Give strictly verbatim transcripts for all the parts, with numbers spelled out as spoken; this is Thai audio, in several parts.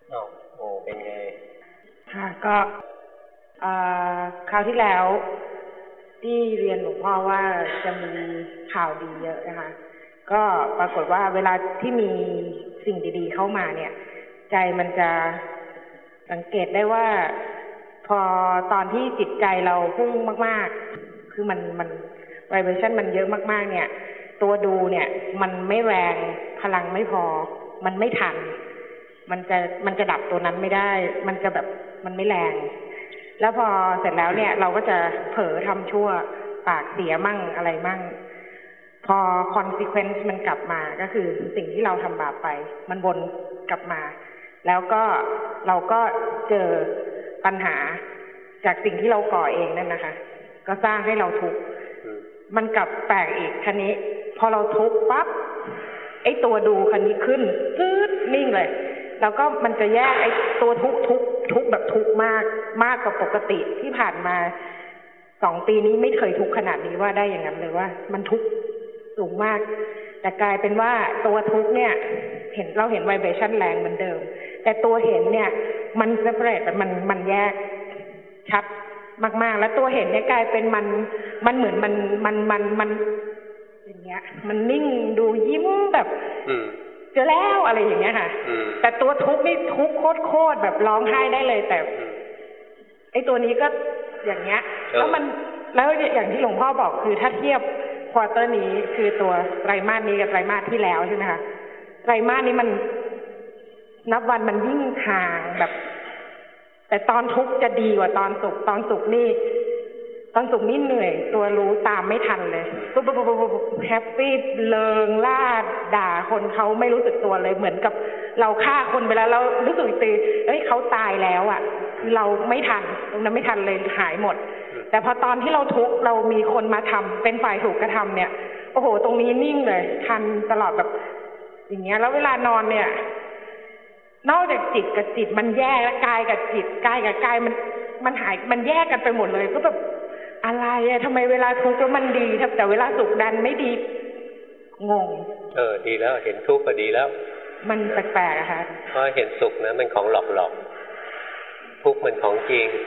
อ๋อโอ้เป็นไงค่ะก็คราวที่แล้วที่เรียนหลวงพ่อว่าจะมีข่าวดีเยอะนะคะก็ปรากฏว่าเวลาที่มีสิ่งดีๆเข้ามาเนี่ยใจมันจะสังเกตได้ว่าพอตอนที่จิตใจเราพุ่งมากๆคือมันมันไวเบรชั่นมันเยอะมากๆเนี่ยตัวดูเนี่ยมันไม่แรงพลังไม่พอมันไม่ทันมันจะมันจะดับตัวนั้นไม่ได้มันจะแบบมันไม่แรงแล้วพอเสร็จแล้วเนี่ยเราก็จะเผลอทำชั่วปากเสียมั่งอะไรมั่งพอ consequence มันกลับมาก็คือสิ่งที่เราทำบาปไปมันวนกลับมาแล้วก็เราก็เจอปัญหาจากสิ่งที่เราก่อเองนั่นนะคะก็สร้างให้เราทุกข์มันกลับแปลกอีกคันนี้พอเราทุกข์ปั๊บไอ้ตัวดูคันนี้ขึ้นปื๊ดนิ่งเลยแล้วก็มันจะแยกไอ้ตัวทุกข์ทุกข์ทุกข์แบบทุกข์มากมากกว่าปกติที่ผ่านมาสองปีนี้ไม่เคยทุกข์ขนาดนี้ว่าได้อย่างนั้นเลยว่ามันทุกข์สูงมากแต่กลายเป็นว่าตัวทุกข์เนี่ยเห็นเราเห็นไวเบรชั่นแรงเหมือนเดิมแต่ตัวเห็นเนี่ยมันเซปเรตมันมันแยกชัดมากๆแล้วตัวเห็นเนี่ยกลายเป็นมันมันเหมือนมันมันมันมันอย่างเงี้ยมันนิ่งดูยิ้มแบบเจอแล้วอะไรอย่างเงี้ยค่ะแต่ตัวทุกข์นี่ทุกข์โคตรๆแบบร้องไห้ได้เลยแต่ไอ้ตัวนี้ก็อย่างเงี้ยแล้วมันแล้วอย่างที่หลวงพ่อบอกคือถ้าเทียบควอเตอร์นี้คือตัวไตรมาสนี้กับไตรมาสที่แล้วใช่ไหมคะไตรมาสนี้มันนับวันมันยิ่งห่างแบบแต่ตอนทุกข์จะดีกว่าตอนสุขตอนสุขนี่ตอนสุขนี่เหนื่อยตัวรู้ตามไม่ทันเลยปุ๊บปุ๊บปุ๊บปุ๊บแฮปปี้เลิงล่าด่าคนเขาไม่รู้สึกตัวเลยเหมือนกับเราฆ่าคนไปแล้วเรารู้สึกตีเอ้ยเขาตายแล้วอ่ะคือเราไม่ทันตรงนั้นไม่ทันเลยหายหมดแต่พอตอนที่เราทุกข์เรามีคนมาทำเป็นฝ่ายถูกกระทำเนี่ยโอ้โหตรงนี้นิ่งเลยทันตลอดแบบอย่างเงี้ยแล้วเวลานอนเนี่ยนอกจากจิตกับจิตมันแยกแล้วกายกับจิตกายกับกายมันมันหายมันแยกกันไปหมดเลยก็แบบอะไรอะทำไมเวลาทุกข์แล้วมันดีแต่เวลาสุขดันไม่ดีงงเออดีแล้วเห็นทุกข์ก็ดีแล้วมันแปลกๆอะค่ะเพราะเห็นสุขนะมันของหลอกๆทุกข์มันของจริง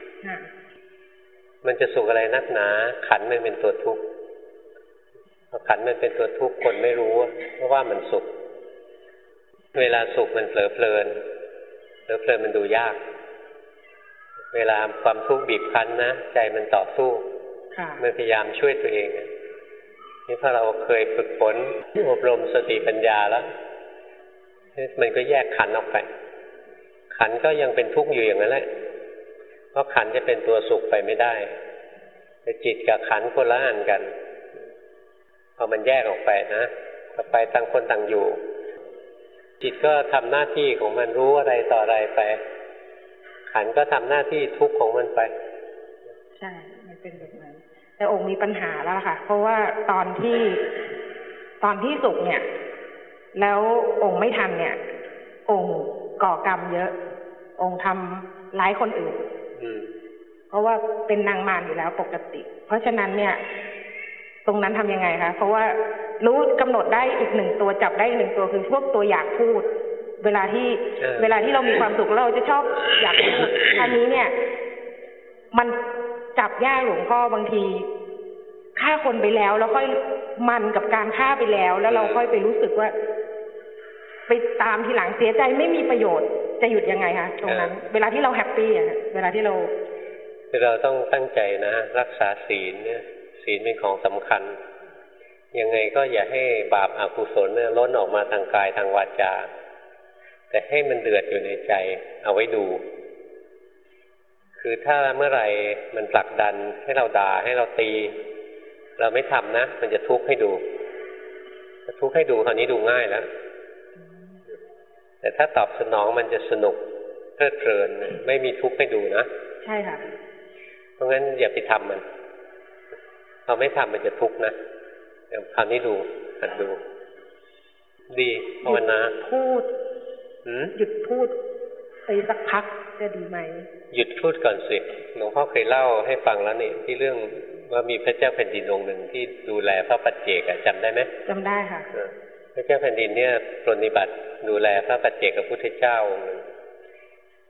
มันจะสุขอะไรนักหนาขันมันเป็นตัวทุกข์ขันมันเป็นตัวทุกข์คนไม่รู้เพราะว่ามันสุขเวลาสุขมันเผลอเพลินเผลอเพลินมันดูยากเวลาความทุกข์บีบคั้นนะใจมันต่อสู้มันพยายามช่วยตัวเองนี่ถ้าเราเคยฝึกฝนอบรมสติปัญญาแล้วมันก็แยกขันออกไปขันก็ยังเป็นทุกข์อยู่อย่างนั้นแหละเพราะขันจะเป็นตัวสุขไปไม่ได้แต่จิตกับขันคนละอันกันพอมันแยกออกไปนะต่อไปต่างคนต่างอยู่จิตก็ทำหน้าที่ของมันรู้อะไรต่ออะไรไปขันก็ทำหน้าที่ทุกข์ของมันไปใช่มันเป็นแบบนั้นแต่องค์มีปัญหาแล้วค่ะเพราะว่าตอนที่ตอนที่สุขเนี่ยแล้วองค์ไม่ทันเนี่ยองค์ก่อกรรมเยอะองค์ทำร้ายคนอื่นเพราะว่าเป็นนางมารอยู่แล้วปกติเพราะฉะนั้นเนี่ยตรงนั้นทำยังไงคะเพราะว่ารู้กำหนดได้อีกหนึ่งตัวจับได้หนึ่งตัวคือพวกตัวอยากพูดเวลาที่เวลาที่เรามีความสุขเราจะชอบอยากพูดอันนี้เนี่ยมันจับยากหลวงพ่อบางทีฆ่าคนไปแล้วแล้วค่อยมันกับการฆ่าไปแล้วแล้วเราค่อยไปรู้สึกว่าไปตามทีหลังเสียใจไม่มีประโยชน์จะหยุดยังไงคะตรงนั้นเวลาที่เราแฮปปี้อะเวลาที่เราคือเราต้องตั้งใจนะรักษาศีลเนี่ยศีลเป็นของสำคัญยังไงก็อย่าให้บาปอกุศลเนี่ยล้นออกมาทางกายทางวาจาแต่ให้มันเดือดอยู่ในใจเอาไว้ดูคือถ้าเมื่อไหร่มันผลักดันให้เราด่าให้เราตีเราไม่ทำนะมันจะทุกข์ให้ดูทุกข์ให้ดูคราวนี้ดูง่ายแล้วแต่ถ้าตอบสนองมันจะสนุกเพลิดเพลินไม่มีทุกข์ให้ดูนะใช่ค่ะเพราะงั้นอย่าไปทำมันเราไม่ทำมันจะทุกข์นะเดี๋ยวคราวนี้ดูหัดดูดีภาวนาพูดหยุดพูดไปสักพักจะดีไหมหยุดพูดก่อนสิหลวงพ่อเคยเล่าให้ฟังแล้วนี่ที่เรื่องว่ามีพระเจ้าแผ่นดินองค์หนึ่งที่ดูแลพระปัจเจกจำได้ไหมจำได้ค่ะพระเจ้าแผ่นดินเนี่ยปรนนิบัติดูแลพระปัจเจกพุทธเจ้าองค์หนึ่ง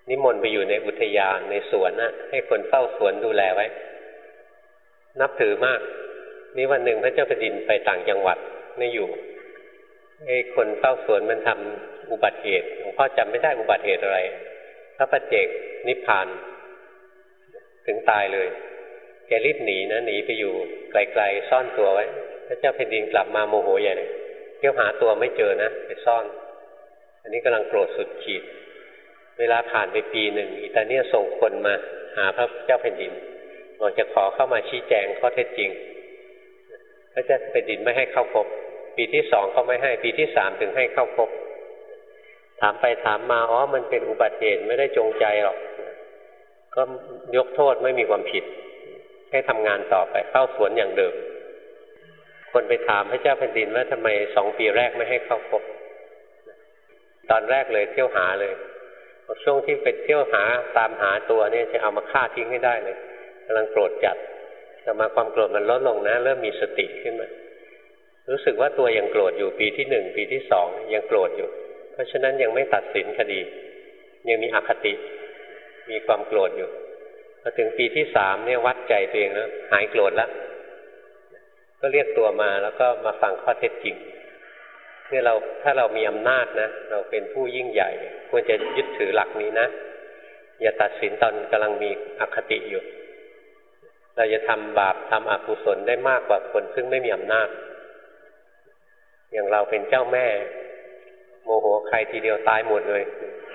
นิมนต์ไปอยู่ในอุทยานในสวนนะให้คนเฝ้าสวนดูแลไว้นับถือมากนี่วันหนึ่งพระเจ้าแผ่นดินไปต่างจังหวัดไม่อยู่ไอ้คนเฝ้าสวนมันทำอุบัติเหตุหลวงพ่อจำไม่ได้อุบัติเหตุอะไรพระปัจเจกนิพพานถึงตายเลยแกรีบหนีนะหนีไปอยู่ไกลๆซ่อนตัวไว้พระเจ้าแผ่นดินกลับมาโมโหใหญ่เลยเที่ยวหาตัวไม่เจอนะไปซ่อนอันนี้กำลังโกรธสุดขีดเวลาผ่านไปปีหนึ่งอิตาเลียส่งคนมาหาพระเจ้าแผ่นดินบอกจะขอเข้ามาชี้แจงข้อเท็จจริงพระเจ้าแผ่นดินไม่ให้เข้าพบปีที่สองเขาไม่ให้ปีที่สามถึงให้เข้าพบถามไปถามมาอ๋อมันเป็นอุบัติเหตุไม่ได้จงใจหรอกก็ยกโทษไม่มีความผิดให้ทำงานต่อไปเข้าสวนอย่างเดิมคนไปถามพระเจ้าแผ่นดินว่าทำไมสองปีแรกไม่ให้เข้าพบตอนแรกเลยเที่ยวหาเลยช่วงที่ไปเที่ยวหาตามหาตัวเนี่ยจะเอามาฆ่าทิ้งให้ได้เลยกำลังโกรธจัดแต่มาความโกรธมันลดลงนะเริ่มมีสติขึ้นมารู้สึกว่าตัวยังโกรธอยู่ปีที่หนึ่งปีที่สองยังโกรธอยู่เพราะฉะนั้นยังไม่ตัดสินคดียังมีอคติมีความโกรธอยู่พอถึงปีที่สามเนี่ยวัดใจตัวเองแล้วหายโกรธแล้วก็เรียกตัวมาแล้วก็มาฟังข้อเท็จจริงเนี่ยเราถ้าเรามีอำนาจนะเราเป็นผู้ยิ่งใหญ่ควรจะยึดถือหลักนี้นะอย่าตัดสินตอนกำลังมีอคติอยู่เราจะทำบาปทำอกุศลได้มากกว่าคนซึ่งไม่มีอำนาจอย่างเราเป็นเจ้าแม่โมโหใครทีเดียวตายหมดเลย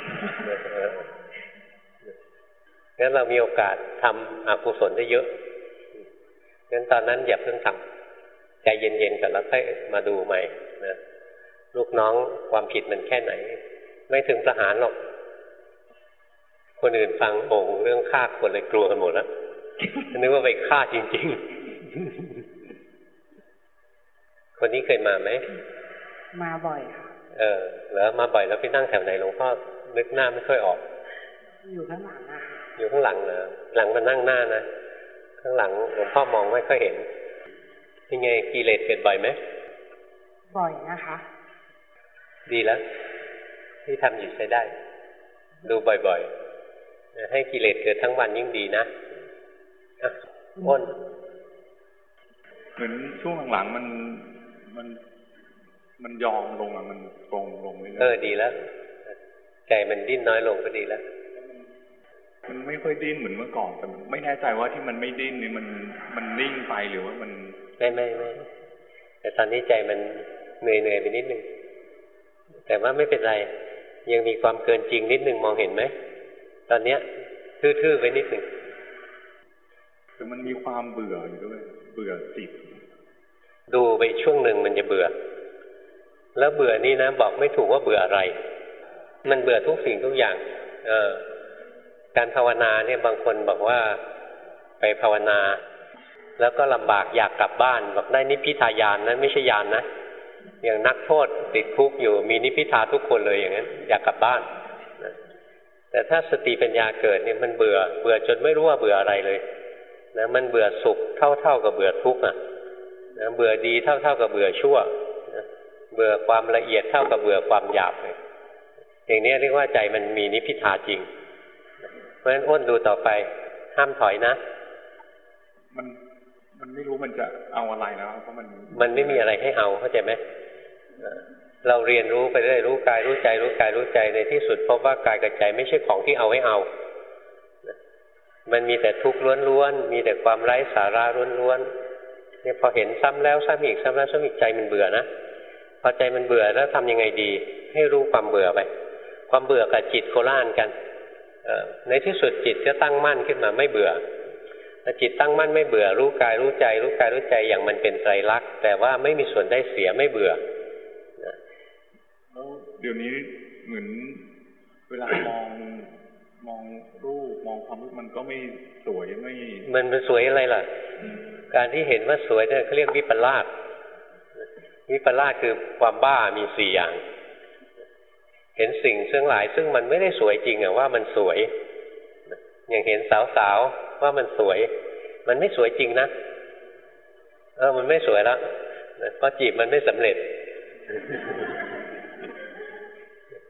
งั้นเรามีโอกาสทำอกุศลได้เยอะงั้นตอนนั้นอย่าเพิ่งทำใจเย็นๆกันแล้วค่อยมาดูใหม่นะลูกน้องความผิดมันแค่ไหนไม่ถึงประหารหรอกคนอื่นฟังโอ่งเรื่องฆ่าคนเลยกลัวกันหมดแล้วนึกว่าไปฆ่าจริงๆคนนี้เคยมาไหมมาบ่อยค่ะเออแล้วมาบ่อยแล้วไปนั่งแถวไหนหลวงพ่อนึกหน้าไม่ค่อยออกอยู่ข้างหลังอะอยู่ข้างหลังเหรอหลังมานั่งหน้านะข้างหลังหลวงพ่อมองไม่ค่อยเห็นยังไงกิเลสเกิดบ่อยไหมบ่อยนะคะดีแล้วที่ทำอยู่ใช้ได้ดูบ่อยๆให้กิเลสเกิดทั้งวันยิ่งดีนะอ่ะอ้นเหมือนช่วงหลังๆมันมันมันยอมลงอ่ะมันตรงลงเลยเออดีแล้วใจมันดิ้นน้อยลงก็ดีแล้วมันไม่ค่อยดิ้นเหมือนเมื่อก่อนแต่ไม่แน่ใจว่าที่มันไม่ดิ้นนี่มันมันนิ่งไปหรือว่ามันไม่ไม่ไม่แต่ตอนนี้ใจมันเหนื่อยเหนื่อยไปนิดนึงแต่ว่าไม่เป็นไรยังมีความเกินจริงนิดนึงมองเห็นไหมตอนเนี้ยทื่อๆไปนิดนึงแต่มันมีความเบื่ออยู่ด้วยเบื่อจิตดูไปช่วงหนึ่งมันจะเบื่อแล้วเบื่อนี่นะบอกไม่ถูกว่าเบื่ออะไรมันเบื่อทุกสิ่งทุกอย่างเออการภาวนาเนี่ยบางคนบอกว่าไปภาวนาแล้วก็ลำบากอยากกลับบ้านบอกได้นิพพิทายานนั้นไม่ใช่ญาณ นะอย่างนักโทษติดคุกอยู่มีนิพพิทาทุกคนเลยอย่างนั้นอยากกลับบ้านนะแต่ถ้าสติปัญญาเกิดเนี่ยมันเบื่อเบื่อจนไม่รู้ว่าเบื่ออะไรเลยนะมันเบื่อสุขเท่าๆกับเบื่อทุกข์อ่ะนะเบื่อดีเท่าๆกับเบื่อชั่วนะเบื่อความละเอียดเท่ากับเบื่อความหยาบเลยอย่างนี้เรียกว่าใจมันมีนิพพิทาจริงเพราะฉะนั้นอ้นดูต่อไปห้ามถอยนะมันมันไม่รู้มันจะเอาอะไรแล้วเพราะมันมันไม่มีอะไรให้เอาเข้าใจไหมเราเรียนรู้ไปเรื่อยรู้กายรู้ใจรู้กายรู้ใจในที่สุดพบว่ากายกับใจไม่ใช่ของที่เอาไว้เอามันมีแต่ทุกข์ล้วนๆมีแต่ความไร้สาระล้วนๆเนี่ยพอเห็นซ้ำแล้วซ้ำอีกซ้ำแล้วซ้ำอีกใจมันเบื่อนะพอใจมันเบื่อแล้วทำยังไงดีให้รู้ความเบื่อไปความเบื่อกับจิตโคล่านกันในที่สุดจิตก็ตั้งมั่นขึ้นมาไม่เบื่อจิตตั้งมั่นไม่เบื่อรู้กายรู้ใจรู้กายรู้ใจอย่างมันเป็นไตรลักษณ์แต่ว่าไม่มีส่วนได้เสียไม่เบื่อแล้วเดี๋ยวนี้เหมือนเวลามองมองรูปมองความรู้มันก็ไม่สวยไม่มันเป็นสวยอะไรล่ะการที่เห็นว่าสวยเนี่ยเขาเรียกวิปลาสวิปลาสคือความบ้ามีสี่อย่างเห็นสิ่งซึ่งหลายซึ่งมันไม่ได้สวยจริงอะว่ามันสวยอย่างเห็นสาวๆว่ามันสวยมันไม่สวยจริงนะเออมันไม่สวยแล้วเพราะจีบมันไม่สำเร็จ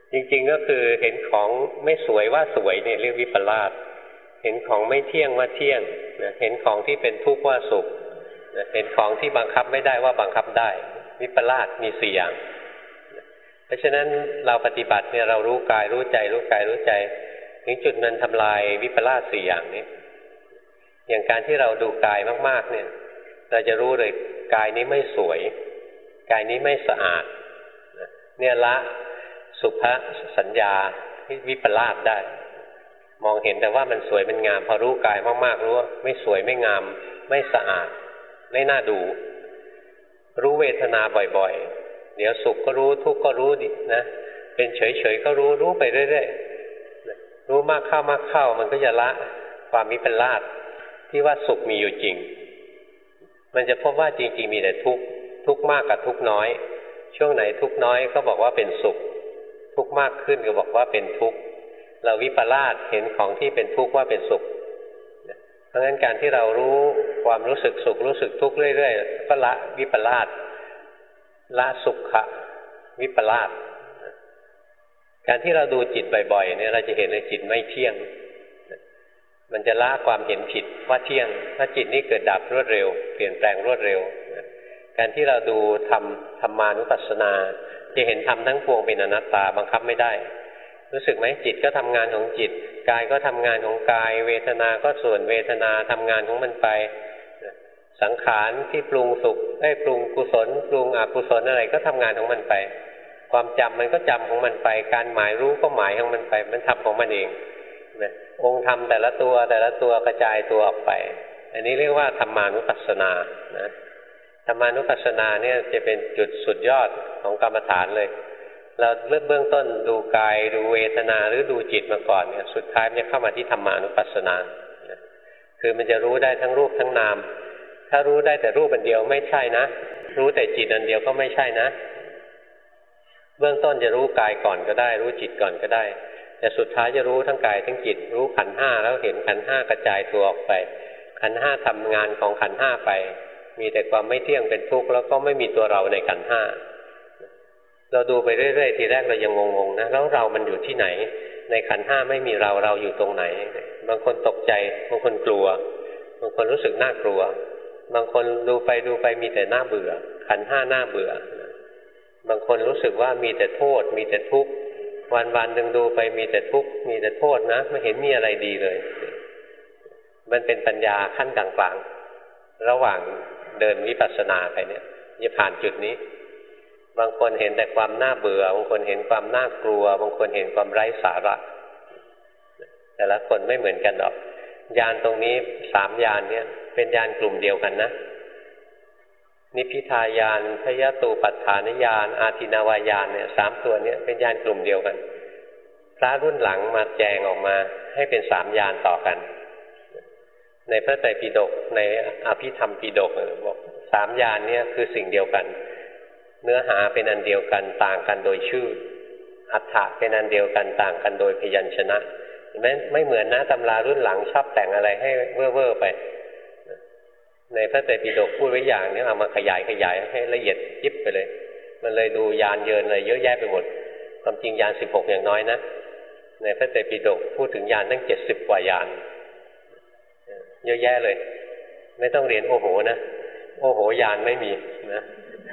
จริงๆก็คือเห็นของไม่สวยว่าสวยเนี่ยเรียกวิปลาสเห็นของไม่เที่ยงว่าเที่ยงเห็นของที่เป็นทุกข์ว่าสุขเห็นของที่บังคับไม่ได้ว่าบังคับได้วิปลาสมีสี่อย่างเพราะฉะนั้นเราปฏิบัติเนี่ยเรารู้กายรู้ใจรู้กายรู้ใจถึงจุดมันทำลายวิปลาสสี่อย่างนี้อย่างการที่เราดูกายมากๆเนี่ยเราจะรู้เลยกายนี้ไม่สวยกายนี้ไม่สะอาดเนี่ยละสุภสัญญาวิปลาสได้มองเห็นแต่ว่ามันสวยมันงามพอรู้กายมากๆรู้ว่าไม่สวยไม่งามไม่สะอาดไม่น่าดูรู้เวทนาบ่อยๆเดี๋ยวสุขก็รู้ทุกข์ก็รู้ดินะเป็นเฉยๆก็รู้รู้ไปเรื่อยๆรู้มากเข้ามากเข้ามันก็จะละความวิปลาสที่ว่าสุขมีอยู่จริงมันจะพบว่าจริงๆมีแต่ทุกข์ทุกข์มากกับทุกข์น้อยช่วงไหนทุกข์น้อยก็บอกว่าเป็นสุขทุกข์มากขึ้นก็บอกว่าเป็นทุกข์เราวิปลาสเห็นของที่เป็นทุกข์ว่าเป็นสุขเพราะฉะนั้นการที่เรารู้ความรู้สึกสุขรู้สึกทุกข์เรื่อยๆก็ละวิปลาสละสุขะวิปลาสการที่เราดูจิตบ่อยๆเนี่ยเราจะเห็นเลยจิตไม่เที่ยงมันจะละความเห็นผิดว่าเที่ยงถ้าจิตนี้เกิดดับรวดเร็วเปลี่ยนแปลงรวดเร็วการที่เราดูธรรมธรรมานุปัสสนาจะเห็นธรรมทั้งปวงเป็นอนัตตาบังคับไม่ได้รู้สึกไหมจิตก็ทำงานของจิตกายก็ทำงานของกายเวทนาก็ส่วนเวทนาทำงานของมันไปสังขารที่ปรุงสุขได้ปรุงกุศลปรุงอกุศลอะไรก็ทำงานของมันไปความจำมันก็จำของมันไปการหมายรู้ก็หมายของมันไปมันทำของมันเองนะองค์ธรรมแต่ละตัวแต่ละตัวกระจายตัวออกไปอันนี้เรียกว่าธรรมานุปัสสนานะธรรมานุปัสสนาเนี่ยจะเป็นจุดสุดยอดของกรรมฐานเลยเราเริ่มเบื้องต้นดูกายดูเวทนาหรือดูจิตมาก่อนเนี่ยสุดท้ายมันจะเข้ามาที่ธรรมานุปัสสนาคือมันจะรู้ได้ทั้งรูปทั้งนามถ้ารู้ได้แต่รูปอันเดียวไม่ใช่นะรู้แต่จิตอันเดียวก็ไม่ใช่นะเบื้องต้นจะรู้กายก่อนก็ได้รู้จิตก่อนก็ได้แต่สุดท้ายจะรู้ทั้งกายทั้งจิตรู้ขันธ์ห้าแล้วเห็นขันธ์ห้ากระจายตัวออกไปขันธ์ห้าทำงานของขันธ์ห้าไปมีแต่ความไม่เที่ยงเป็นทุกข์แล้วก็ไม่มีตัวเราในขันธ์ห้าเราดูไปเรื่อยๆทีแรกเรายังงงๆนะแล้วเรามันอยู่ที่ไหนในขันธ์ห้าไม่มีเราเราอยู่ตรงไหนบางคนตกใจบางคนกลัวบางคนรู้สึกน่ากลัวบางคนดูไปดูไปมีแต่น่าเบื่อขันธ์ห้าน่าเบื่อบางคนรู้สึกว่ามีแต่โทษมีแต่ทุกข์วันวันหนึ่งดูไปมีแต่ทุกข์มีแต่โทษนะไม่เห็นมีอะไรดีเลยมันเป็นปัญญาขั้นกลางๆระหว่างเดินวิปัสสนาไปเนี่ยจะผ่านจุดนี้บางคนเห็นแต่ความน่าเบื่อบางคนเห็นความน่ากลัวบางคนเห็นความไร้สาระแต่ละคนไม่เหมือนกันหรอกญาณตรงนี้สามญาณเนี่ยเป็นญาณกลุ่มเดียวกันนะนิพพิทายานพยตูปัฏฐานญาณอาทินาวายานเนี่ยสามตัวเนี้ยเป็นญาณกลุ่มเดียวกันพระรุ่นหลังมาแจงออกมาให้เป็นสามญาณต่อกันในพระไตรปิฎกในอภิธรรมปิฎกบอกสามญาณเนี่ยคือสิ่งเดียวกันเนื้อหาเป็นอันเดียวกันต่างกันโดยชื่ออรรถะเป็นอันเดียวกันต่างกันโดยพยัญชนะเห็นไหมไม่เหมือนนะตำรารุ่นหลังชอบแต่งอะไรให้เว่อร์ๆไปในพระไตรปิฎกพูดไว้อย่างนี้เอามาขยายขยายให้ละเอียดยิบไปเลยมันเลยดูยานเยินอะไรเยอะแยะไปหมดความจริงยานสิบหกอย่างน้อยนะในพระไตรปิฎกพูดถึงยานตั้งเจ็ดสิบกว่ายานเยอะแยะเลยไม่ต้องเรียนโอ้โหนะโอ้โหยานไม่มีนะ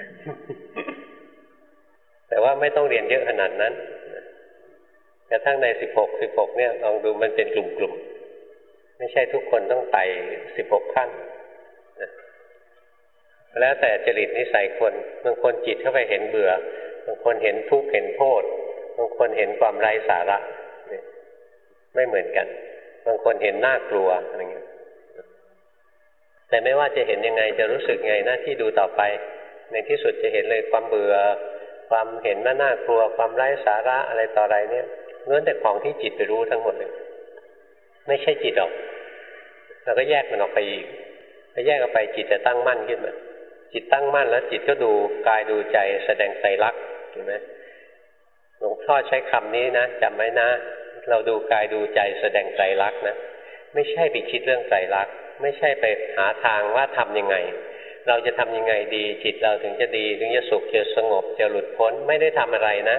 แต่ว่าไม่ต้องเรียนเยอะขนาดนั้นกระทั่งในสิบหกสิบหกเนี่ยลองดูมันเป็นกลุ่มๆไม่ใช่ทุกคนต้องไต่สิบหกขั้นแล้วแต่จริตนิสัยคนบางคนจิตเข้าไปเห็นเบื่อบางคนเห็นทุกข์เห็นโทษบางคนเห็นความไร้สาระไม่เหมือนกันบางคนเห็นน่ากลัวอะไรเงี้ยแต่ไม่ว่าจะเห็นยังไงจะรู้สึกไงหน้าที่ดูต่อไปในที่สุดจะเห็นเลยความเบื่อความเห็นว่าน่ากลัวความไร้สาระอะไรต่ออะไรเนี่ยล้วนแต่ของที่จิตไปรู้ทั้งหมดเลยไม่ใช่จิตหรอกเราก็แยกมันออกไปอีกถ้าแยกออกไปจิตจะตั้งมั่นขึ้นมาจิตตั้งมั่นแล้วจิตก็ดูกายดูใจแสดงไตรลักษณ์เห็นไหมหลวงพ่อใช้คำนี้นะจำไว้นะเราดูกายดูใจแสดงไตรลักษณ์นะไม่ใช่ไปคิดเรื่องไตรลักษณ์ไม่ใช่ไปหาทางว่าทำยังไงเราจะทำยังไงดีจิตเราถึงจะดีถึงจะสุขจะสงบจะหลุดพ้นไม่ได้ทำอะไรนะ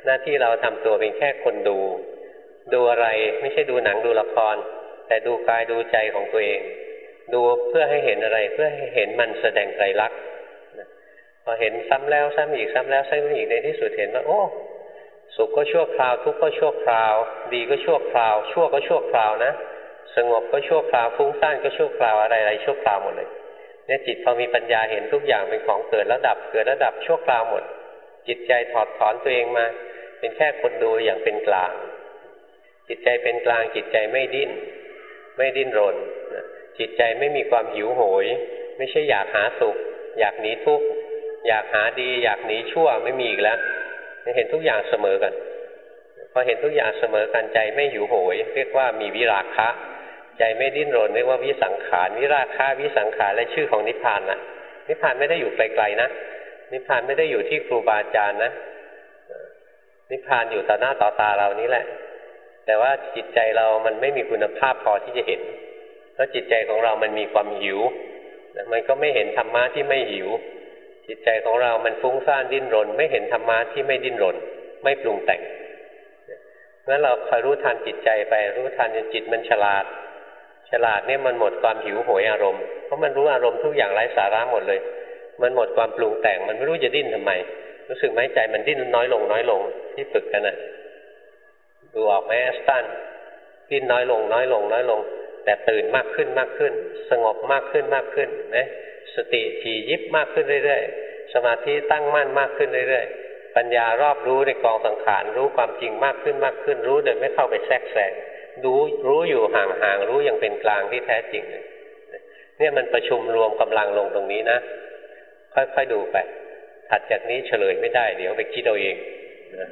หน้าที่เราทำตัวเป็นแค่คนดูดูอะไรไม่ใช่ดูหนังดูละครแต่ดูกายดูใจของตัวเองดูเพื่อให้เห็นอะไรเพื่อให้เห็นมันแสดงไตรลักษณ์พอเห็นซ้ำแล้วซ้ำอีกซ้ำแล้วซ้ำอีกในที่สุดเห็นว่าโอ้สุขก็ชั่วคราวทุกข์ก็ชั่วคราวดีก็ชั่วคราวชั่วก็ชั่วคราวนะสงบก็ชั่วคราวฟุ้งซ่านก็ชั่วคราวอะไรๆชั่วคราวหมดเลยเนี่ยจิตพอมีปัญญาเห็นทุกอย่างเป็นของเกิดแล้วดับเกิดแล้วดับชั่วคราวหมดจิตใจถอดถอนตัวเองมาเป็นแค่คนดูอย่างเป็นกลางจิตใจเป็นกลางจิตใจไม่ดิ้นไม่ดิ้นรนจิตใจไม่มีความหิวโหยไม่ใช่อยากหาสุขอยากหนีทุกข์อยากหาดีอยากหนีชั่วไม่มีอีกแล้วเห็นทุกอย่างเสมอกันพอเห็นทุกอย่างเสมอกันใจไม่หิวโหยเรียกว่ามีวิราคะใจไม่ดิ้นรนเรียกว่าวิสังขารวิราคะวิสังขารและชื่อของนิพพานนะนิพพานไม่ได้อยู่ไกลๆนะนิพพานไม่ได้อยู่ที่ครูบาอาจารย์นะนิพพานอยู่ต่อหน้าต่อตาเรานี้แหละแต่ว่าจิตใจเรามันไม่มีคุณภาพพอที่จะเห็นเพราะจิตใจของเรามันมีความหิวมันก็ไม่เห็นธรรมะที่ไม่หิวจิตใจของเรามันฟุ้งซ่านดิ้นรนไม่เห็นธรรมะที่ไม่ดิ้นรนไม่ปรุงแต่งงั้นเราคอยรู้ทันจิตใจไปรู้ทันจนจิตมันฉลาดฉลาดเนี่ยมันหมดความหิวโหยอารมณ์เพราะมันรู้อารมณ์ทุกอย่างไร้สาระหมดเลยมันหมดความปรุงแต่งมันไม่รู้จะดิ้นทำไมรู้สึกไหมใจมันดิ้นน้อยลงน้อยลงที่ฝึกกันน่ะดูออกไหมแอสตันดิ้นน้อยลงน้อยลงน้อยลงแต่ตื่นมากขึ้นมากขึ้นสงบมากขึ้นมากขึ้นนะสติถี่ยิบมากขึ้นเรื่อยๆสมาธิตั้งมั่นมากขึ้นเรื่อยๆปัญญารอบรู้ในกองสังขารรู้ความจริงมากขึ้นมากขึ้นรู้โดยไม่เข้าไปแทรกแซงรู้รู้อยู่ห่างๆรู้อย่างเป็นกลางที่แท้จริงเนี่ยมันประชุมรวมกำลังลงตรงนี้นะค่อยๆดูไปถัดจากนี้เฉลยไม่ได้เดี๋ยวไปคิดเอาเองนะ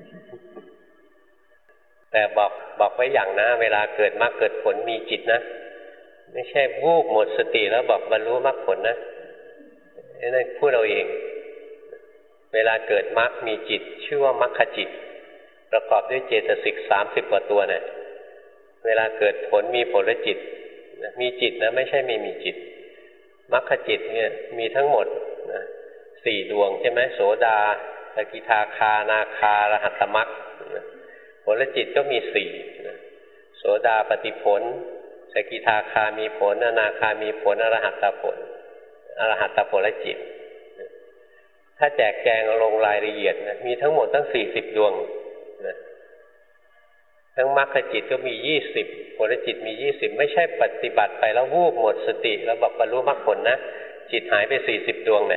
แต่บอกบอกไว้อย่างนะเวลาเกิดมรรคเกิดผลมีจิตนะไม่ใช่วูบหมดสติแล้วบอกบรรลุมรรคผลนะนั่นพูดเอาเองเวลาเกิดมรรคมีจิตชื่อว่ามรรคจิตประกอบด้วยเจตสิกสามสิบกว่าตัวเนี่ยเวลาเกิดผลมีผลจิตมีจิตนะไม่ใช่ไม่มีจิตมรรคจิตเนี่ยมีทั้งหมดนะสี่ดวงใช่ไหมโสดาสกิทาคานาคาอรหัตตมรรคผลจิตก็มีสี่โสดาปฏิผลสกิทาคามีผลอนาคามีผลอรหัตตผลอรหัตตผลจิตถ้าแจกแจงลงรายละเอียดนะมีทั้งหมดตั้งสี่สิบดวงนะทั้งมรรคจิตก็มียี่สิบผลจิตมียี่สิบไม่ใช่ปฏิบัติไปแล้ววูบหมดสติแล้วบอกบรรลุมรรคผลนะจิตหายไปสี่สิบดวงเนี่ย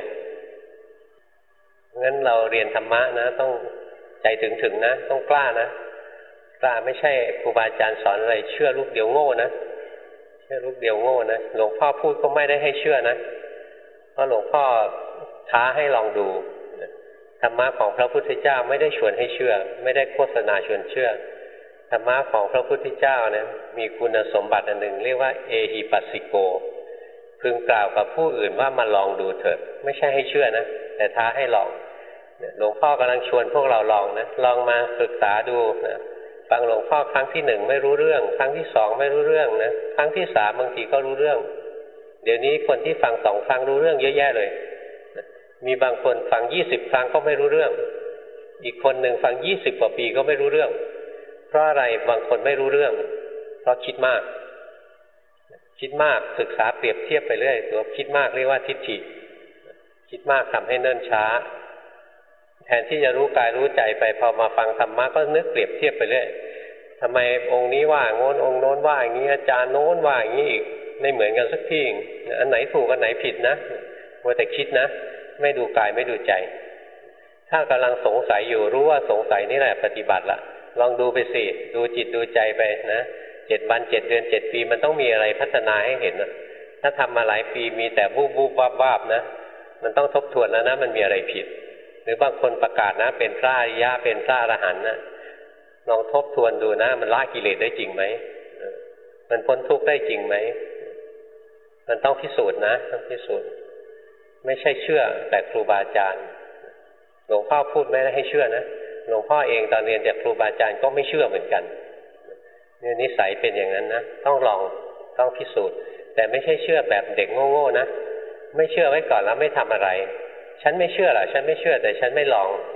งั้นเราเรียนธรรมะนะต้องใจถึงๆนะต้องกล้านะกล้าไม่ใช่ครูบาอาจารย์สอนอะไรเชื่อลูกเดียวโง่นะเชื่อลูกเดียวโง่นะหลวงพ่อพูดก็ไม่ได้ให้เชื่อนะเพราะหลวงพ่อท้าให้ลองดูธรรมะของพระพุทธเจ้าไม่ได้ชวนให้เชื่อไม่ได้โฆษณาชวนเชื่อธรรมะของพระพุทธเจ้าเนี่ยมีคุณสมบัติอันหนึ่งเรียกว่าเอหิปัสสิโกพึงกล่าวกับผู้อื่นว่ามาลองดูเถิดไม่ใช่ให้เชื่อนะแต่ท้าให้ลองหลวงพ่อกำลังชวนพวกเราลองนะลองมาศึกษาดูนะฟังหลวงพ่อครั้งที่หนึ่งไม่รู้เรื่องครั้งที่สองไม่รู้เรื่องนะครั้งที่สามบางทีก็รู้เรื่องเดี๋ยวนี้คนที่ฟังสองครั้งรู้เรื่องเยอะแยะเลยมีบางคนฟังยี่สิบครั้งก็ไม่รู้เรื่องอีกคนหนึ่งฟังยี่สิบกว่าปีก็ไม่รู้เรื่องเพราะอะไรบางคนไม่รู้เรื่องเพราะคิดมากคิดมากศึกษาเปรียบเทียบไปเรื่อยตัวคิดมากเรียกว่าทิฏฐิคิดมากทำให้เนิ่นช้าแทนที่จะรู้กายรู้ใจไปพอมาฟังธรรมะก็นึกเปรียบเทียบไปเรื่อยทำไมองค์นี้ว่าโน้นองค์โน้นว่าอย่างนี้อาจารย์โน้นว่าอย่างนี้อีกไม่เหมือนกันสักทีอันไหนถูกอันไหนผิดนะมัวแต่คิดนะไม่ดูกายไม่ดูใจถ้ากำลังสงสัยอยู่รู้ว่าสงสัยนี่แหละปฏิบัติละลองดูไปสิดูจิตดูใจไปนะเจ็ดวันเจ็ดเดือนเจ็ดปีมันต้องมีอะไรพัฒนาให้เห็นนะถ้าทำมาหลายปีมีแต่บูบบูบวาบวาบนะมันต้องทบทวนแล้วนะมันมีอะไรผิดหรือบางคนประกาศนะเป็นพระอริยะเป็นพระอรหันต์นะลองทบทวนดูนะมันละกิเลสได้จริงไหมมันพ้นทุกข์ได้จริงไหมมันต้องพิสูจน์นะต้องพิสูจน์ไม่ใช่เชื่อแต่ครูบาอาจารย์หลวงพ่อพูดไม่ได้ให้เชื่อนะหลวงพ่อเองตอนเรียนจากครูบาอาจารย์ก็ไม่เชื่อเหมือนกันเนี่ยนิสัยเป็นอย่างนั้นนะต้องลองต้องพิสูจน์แต่ไม่ใช่เชื่อแบบเด็กโง่ๆนะไม่เชื่อไว้ก่อนแล้วไม่ทำอะไรฉันไม่เชื่อหรอฉันไม่เชื่อแต่ฉันไม่ลอง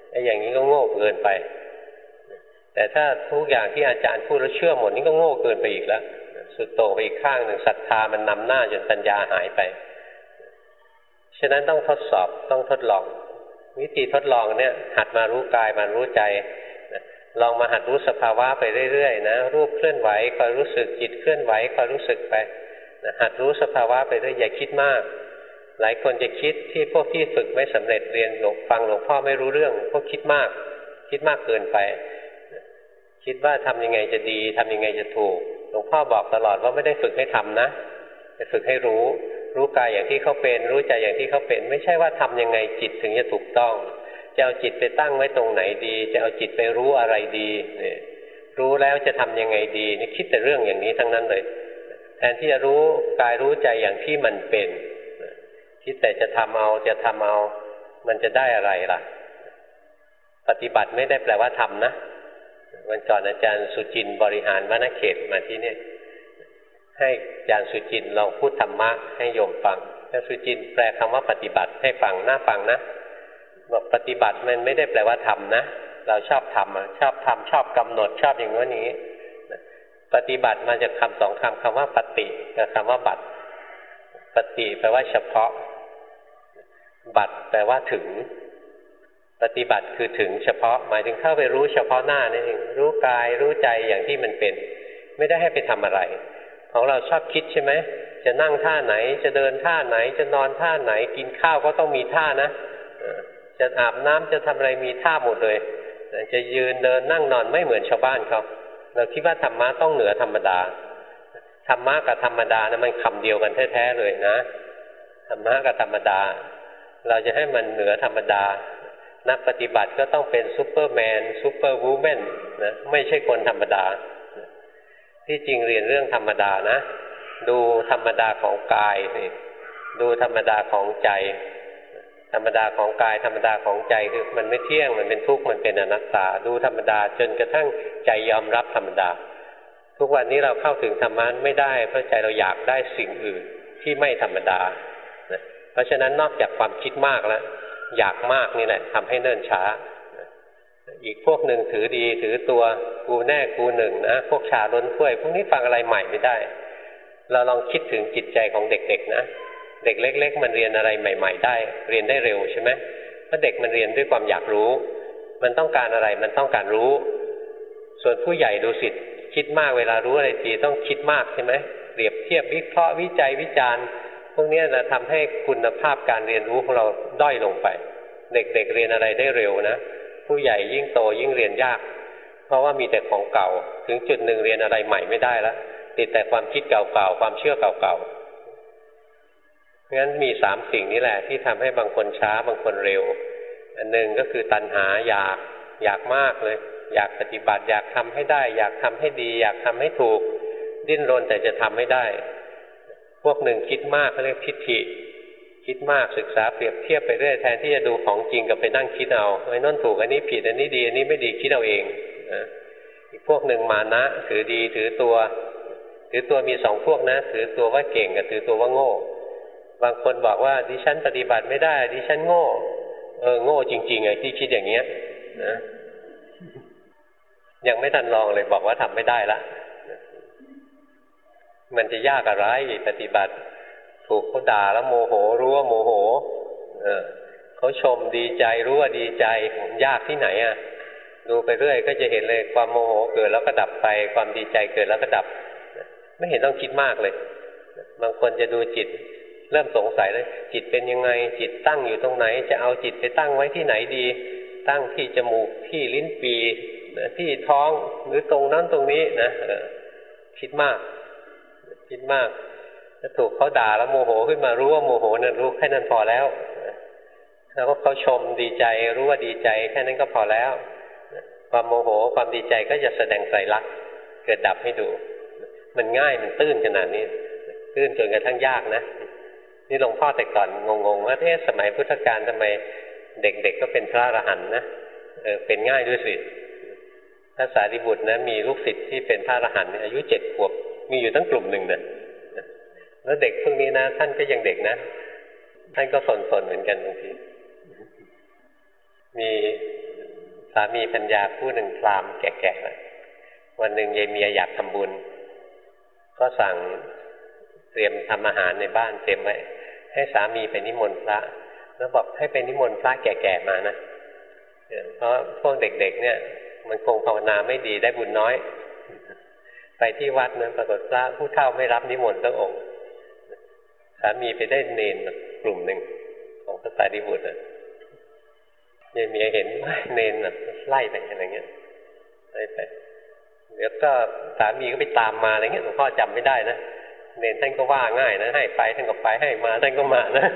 ไอ้อย่างนี้ก็โง่เกินไปแต่ถ้าทุกอย่างที่อาจารย์พูดแล้วเชื่อหมดนี่ก็โง่เกินไปอีกแล้วสุดโต่งไปอีกข้างหนึ่งศรัทธามันนำหน้าจนปัญญาหายไปฉะนั้นต้องทดสอบต้องทดลองวิธีทดลองเนี่ยหัดมารู้กายมารู้ใจลองมาหัดรู้สภาวะไปเรื่อยๆนะรูปเคลื่อนไหวคอยรู้สึกจิตเคลื่อนไหวคอยรู้สึกไปหัดรู้สภาวะไปเรื่อยอย่าคิดมากหลายคนจะคิดที่พวกที่ฝึกไม่สำเร็จเรียนหลวงฟังหลวงพ่อไม่รู้เรื่องพวกคิดมากคิดมากเกินไปคิดว่าทำยังไงจะดีทำยังไงจะถูกหลวงพ่อบอกตลอดว่าไม่ได้ฝึกให้ทำนะจะฝึกให้รู้รู้กายอย่างที่เขาเป็นรู้ใจอย่างที่เขาเป็นไม่ใช่ว่าทำยังไงจิตถึงจะถูกต้องจะเอาจิตไปตั้งไว้ตรงไหนดีจะเอาจิตไปรู้อะไรดีเนี่ยรู้แล้วจะทำยังไงดีนี่คิดแต่เรื่องอย่างนี้ทั้งนั้นเลยแทนที่จะรู้กายรู้ใจอย่างที่มันเป็นคิดแต่จะทำเอาจะทำเอามันจะได้อะไรล่ะปฏิบัติไม่ได้แปลว่าทำนะวันก่อนอาจารย์สุจินต์บริหารวรรณเขตมาที่นี่ให้อาจารย์สุจินต์ลองพูดธรรมะให้โยมฟังอาจารย์สุจินต์แปลคำว่าปฏิบัติให้ฟังน่าฟังนะบอกปฏิบัติมันไม่ได้แปลว่าทำนะเราชอบทำชอบทำชอบกำหนดชอบอย่างนั้นนี้ปฏิบัติมาจากคำสองคำคำว่าปฏิกับคำว่าบัติปฏิแปลว่าเฉพาะบัติแปลว่าถึงปฏิบัติคือถึงเฉพาะหมายถึงเข้าไปรู้เฉพาะหน้านี่เองรู้กายรู้ใจอย่างที่มันเป็นไม่ได้ให้ไปทำอะไรของเราชอบคิดใช่ไหมจะนั่งท่าไหนจะเดินท่าไหนจะนอนท่าไหนกินข้าวก็ต้องมีท่านะจะอาบน้ำจะทำอะไรมีท่าหมดเลยจะยืนเดินนั่งนอนไม่เหมือนชาวบ้านเขาเราคิดว่าธรรมะต้องเหนือธรรมดาธรรมะกับธรรมดานะมันคำเดียวกันแท้ๆเลยนะธรรมะกับธรรมดาเราจะให้มันเหนือธรรมดานักปฏิบัติก็ต้องเป็นซูเปอร์แมนซูเปอร์วูแมนนะไม่ใช่คนธรรมดาที่จริงเรียนเรื่องธรรมดานะดูธรรมดาของกายนี่ดูธรรมดาของใจธรรมดาของกายธรรมดาของใจคือมันไม่เที่ยงมันเป็นทุกข์มันเป็นอนัตตาดูธรรมดาจนกระทั่งใจยอมรับธรรมดาทุกวันนี้เราเข้าถึงธรรมะไม่ได้เพราะใจเราอยากได้สิ่งอื่นที่ไม่ธรรมดาเพราะฉะนั้นนอกจากความคิดมากแล้วอยากมากนี่แหละทำให้เนิ่นช้าอีกพวกหนึ่งถือดีถือตัวกูแน่กูหนึ่งนะพวกชาล้นถ้วยพวกนี้ฟังอะไรใหม่ไม่ได้เราลองคิดถึงจิตใจของเด็กๆนะเด็กเล็กๆมันเรียนอะไรใหม่ๆได้เรียนได้เร็วใช่ไหมเพราะเด็กมันเรียนด้วยความอยากรู้มันต้องการอะไรมันต้องการรู้ส่วนผู้ใหญ่ดูสิคิดมากเวลารู้อะไรทีต้องคิดมากใช่ไหมเปรียบเทียบวิเคราะห์วิจัยวิจารณ์พวกนี้นะทำให้คุณภาพการเรียนรู้ของเราด้อยลงไปเด็กๆ เ, เรียนอะไรได้เร็วนะผู้ใหญ่ยิ่งโตยิ่งเรียนยากเพราะว่ามีแต่ของเก่าถึงจุดหนึ่งเรียนอะไรใหม่ไม่ได้แล้วติดแต่ความคิดเก่าๆความเชื่อเก่าๆงั้นมีสามสิ่งนี้แหละที่ทำให้บางคนช้าบางคนเร็วอันหนึ่งก็คือตัณหาอยากอยากมากเลยอยากปฏิบัติอยากทำให้ได้อยากทำให้ดีอยากทำให้ถูกดิ้นรนแต่จะทำไม่ได้พวกหนึ่งคิดมากเขาเรียกทิฏฐิคิดมากศึกษาเปรียบเทียบไปเรื่อยแทนที่จะดูของจริงกับไปนั่งคิดเอาไอ้นั่นถูกอันนี้ผิดอันนี้ดีอันนี้ไม่ดีคิดเอาเองนะอีกพวกหนึ่งมานะถือดีถือตัวถือตัวมีสองพวกนะถือตัวว่าเก่งกับถือตัวว่าโง่บางคนบอกว่าดิฉันปฏิบัติไม่ได้ดิฉันโง่เออโง่จริงๆไอ้ที่คิดอย่างเงี้ยนะยังไม่ทันลองเลยบอกว่าทำไม่ได้ละมันจะยากอะไรปฏิบัติถูกเขาด่าแล้วโมโหรู้ว่าโมโหเออเขาชมดีใจรู้ว่าดีใจยากที่ไหนอ่ะดูไปเรื่อยก็จะเห็นเลยความโมโหเกิดแล้วก็ดับไปความดีใจเกิดแล้วก็ดับไม่เห็นต้องคิดมากเลยบางคนจะดูจิตเริ่มสงสัยเลยจิตเป็นยังไงจิตตั้งอยู่ตรงไหนจะเอาจิตไปตั้งไว้ที่ไหนดีตั้งที่จมูกที่ลิ้นปีที่ท้องหรือตรงนั้นตรงนี้นะเออคิดมากคิดมากถ้าถูกเขาด่าแล้วโมโหขึ้นมารู้ว่าโมโหนั่นรู้แค่นั้นพอแล้วแล้วก็เขาชมดีใจรู้ว่าดีใจแค่นั้นก็พอแล้วความโมโหความดีใจก็จะแสดงไตรลักษณ์เกิดดับให้ดูมันง่ายมันตื้นขนาดนี้ตื้นจนกระทั่งยากนะนี่หลวงพ่อแต่ก่อนงงๆว่าเอ๊ะสมัยพุทธกาลทำไมเด็กๆก็เป็นพระอรหันต์นะเออเป็นง่ายด้วยสิพระสารีบุตรนะมีลูกศิษย์ที่เป็นพระอรหันต์อายุเจ็ดขวบมีอยู่ตั้งกลุ่มหนึ่งนะแล้วเด็กพวกนี้นะท่านก็ยังเด็กนะท่านก็สนๆเหมือนกันบางทีมีสามีปัญญาผู้หนึ่งพราหมณ์แก่ๆวันหนึ่งยายเมียอยากทำบุญก็สั่งเตรียมทำอาหารในบ้านเตรียมไว้ให้สามีไปนิมนต์พระแล้วบอกให้ไปนิมนต์พระแก่ๆมานะเพราะพวกเด็กๆเนี่ยมันคงภาวนาไม่ดีได้บุญน้อยไปที่วัดนั้นปรากฏพระผู้เฒ่าไม่รับนิมนต์สักองค์สามีไปได้เนรกลุ่มหนึ่งของพระสารีบุตรอ่ะยายเมียเห็นเนรน่ะไล่ไปอะไรเงี้ยไล่ไปเดี๋ยวก็สามีก็ไปตามมาอะไรเงี้ยหลวงพ่อจำไม่ได้นะเนรท่านก็ว่าง่ายนะให้ไปท่านก็ไปให้มาท่านก็มานะ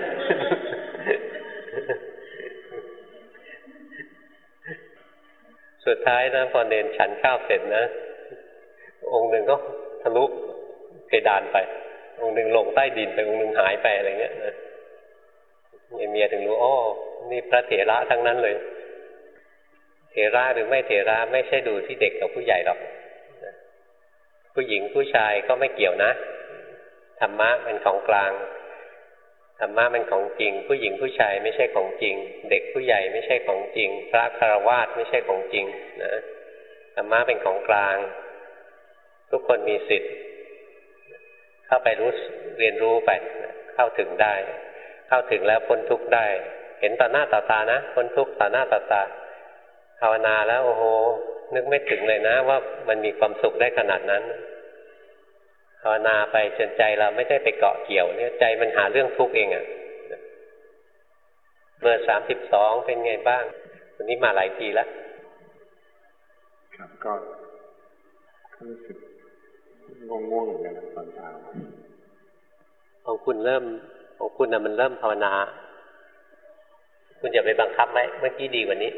สุดท้ายนะพอเนรฉันข้าวเสร็จนะองค์หนึ่งก็ทะลุเพดานไปองค์หนึ่งลงใต้ดินไปองค์หนึ่งหายไปอะไรเงี้ยนะเมียถึงรู้อ๋อนี่พระเถระทั้งนั้นเลยเถระหรือไม่เถระไม่ใช่ดูที่เด็กกับผู้ใหญ่หรอกผู้หญิงผู้ชายก็ไม่เกี่ยวนะธรรมะเป็นของกลางธรรมะเป็นของจริงผู้หญิงผู้ชายไม่ใช่ของจริงเด็กผู้ใหญ่ไม่ใช่ของจริงพระฆราวาสไม่ใช่ของจริงนะธรรมะเป็นของกลางทุกคนมีสิทธิ์เข้าไปรู้เรียนรู้ไปเข้าถึงได้เข้าถึงแล้วพ้นทุกข์ได้เห็นต่อหน้าต่อตานะพ้นทุกข์ต่อหน้าต่อตาภาวนาแล้วโอ้โหนึกไม่ถึงเลยนะว่ามันมีความสุขได้ขนาดนั้นภาวนาไปจนใจเราไม่ได้ไปเกาะเกี่ยวเนี่ยใจมันหาเรื่องทุกข์เองอ่ะเมื่อสามสิบสองเป็นไงบ้างวันนี้มาหลายปีแล้วครับก็รู้สึกง่วงๆเหมือนกันตอนเช้าของคุณเริ่มของคุณนะมันเริ่มภาวนาคุณอย่าไปบังคับไหมเมื่อกี้ดีกว่านี้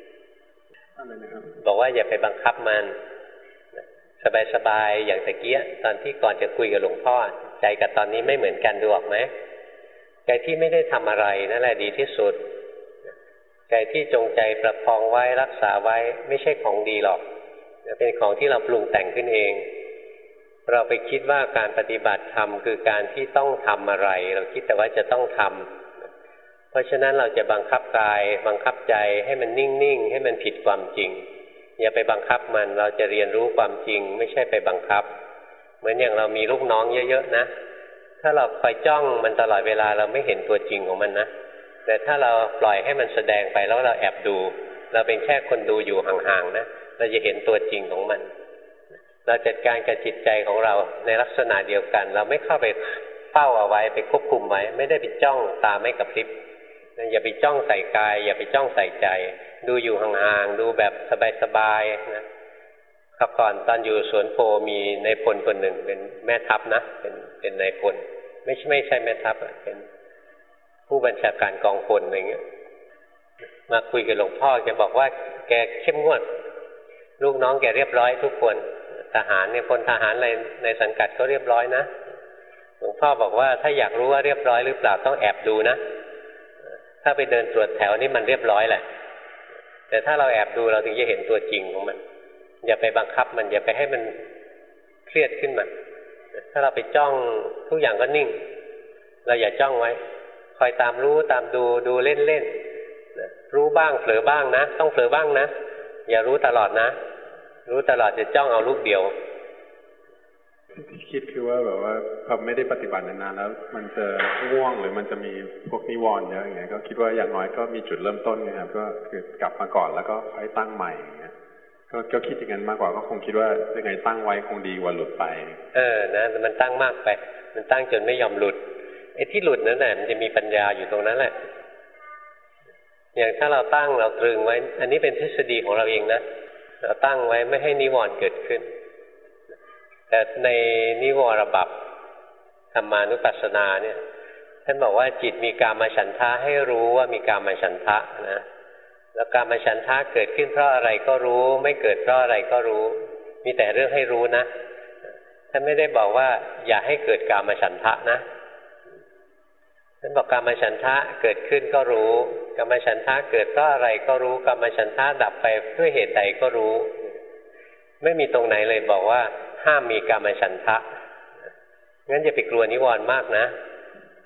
บอกว่าอย่าไปบังคับมันสบายๆอย่างตะเกียตอนที่ก่อนจะคุยกับหลวงพ่อใจกับตอนนี้ไม่เหมือนกันดูออกไหมใจที่ไม่ได้ทำอะไรนั่นแหละดีที่สุดใจที่จงใจประคองไว้รักษาไว้ไม่ใช่ของดีหรอกเป็นของที่เราปรุงแต่งขึ้นเองเราไปคิดว่าการปฏิบัติธรรมคือการที่ต้องทำอะไรเราคิดแต่ว่าจะต้องทำเพราะฉะนั้นเราจะบังคับกายบังคับใจให้มันนิ่งๆให้มันผิดความจริงอย่าไปบังคับมันเราจะเรียนรู้ความจริงไม่ใช่ไปบังคับเหมือนอย่างเรามีลูกน้องเยอะๆนะถ้าเราคอยจ้องมันตลอดเวลาเราไม่เห็นตัวจริงของมันนะแต่ถ้าเราปล่อยให้มันแสดงไปแล้วเราแอบดูเราเป็นแค่คนดูอยู่ห่างๆนะเราจะเห็นตัวจริงของมันเราจัดการกับจิตใจของเราในลักษณะเดียวกันเราไม่เข้าไปเฝ้าเอาไว้ไปควบคุมไว้ไม่ได้ไปจ้องตาไม่กระพริบอย่าไปจ้องใส่กายอย่าไปจ้องใส่ใจดูอยู่ห่างๆดูแบบสบายๆนะครับก่อนตอนอยู่สวนโพมีนายพลคนหนึ่งเป็นแม่ทัพนะเป็นเป็นนายพลไม่ใช่ไม่ใช่แม่ทัพเป็นผู้บัญชาการกองพลอะไรเงี้ยมาคุยกับหลวงพ่อแกบอกว่าแกเข้มงวดลูกน้องแกเรียบร้อยทุกคนทหารเนี่ยพลทหารอะไรในสังกัดก็เรียบร้อยนะหลวงพ่อบอกว่าถ้าอยากรู้ว่าเรียบร้อยหรือเปล่าต้องแอบดูนะถ้าไปเดินตรวจแถวนี่มันเรียบร้อยแหละแต่ถ้าเราแอบดูเราถึงจะเห็นตัวจริงของมันอย่าไปบังคับมันอย่าไปให้มันเครียดขึ้นมาถ้าเราไปจ้องทุกอย่างก็นิ่งเราอย่าจ้องไว้คอยตามรู้ตามดูดูเล่นๆรู้บ้างเผลอบ้างนะต้องเผลอบ้างนะอย่ารู้ตลอดนะรู้ตลอดจะจ้องเอาลูกเดียวที่คิดคือว่าแบบว่าพอไม่ได้ปฏิบัตินานๆแล้วมันจะง่วงหรือมันจะมีพวกนิวรณ์เยอะอย่างเงี้ยก็คิดว่าอย่างน้อยก็มีจุดเริ่มต้นนะครับก็คือกลับมาก่อนแล้วก็ค่อยตั้งใหม่อย่างเงี้ยก็ก็คิดอย่างนั้นมากกว่าก็คงคิดว่ายังไงตั้งไว้คงดีกว่าหลุดไปเออนะมันตั้งมากไปมันตั้งจนไม่ยอมหลุดไอ้ที่หลุดนั่นแหละมันจะมีปัญญาอยู่ตรงนั้นแหละอย่างถ้าเราตั้งเราตรึงไว้อันนี้เป็นทฤษฎีของเราเองนะเราตั้งไว้ไม่ให้นิวรณ์เกิดขึ้นแต่ในนิวรบัพธรรมานุปัสสนาเนี่ยท่านบอกว่าจิตมีกามฉันทะให้รู้ว่ามีกามฉันทะนะแล้วกามฉันทะเกิดขึ้นเพราะอะไรก็รู้ไม่เกิดเพราะอะไรก็รู้มีแต่เรื่องให้รู้นะท่านไม่ได้บอกว่าอย่าให้เกิดกามฉันทะนะท่านบอกกามฉันทะเกิดขึ้นก็รู้กามฉันทะเกิดเพราะอะไรก็รู้กามฉันทะดับไปด้วยเหตุใดก็รู้ไม่มีตรงไหนเลยบอกว่าห้ามมีกามฉันทะงั้นอย่าไปกลัวนิวรณ์มากนะ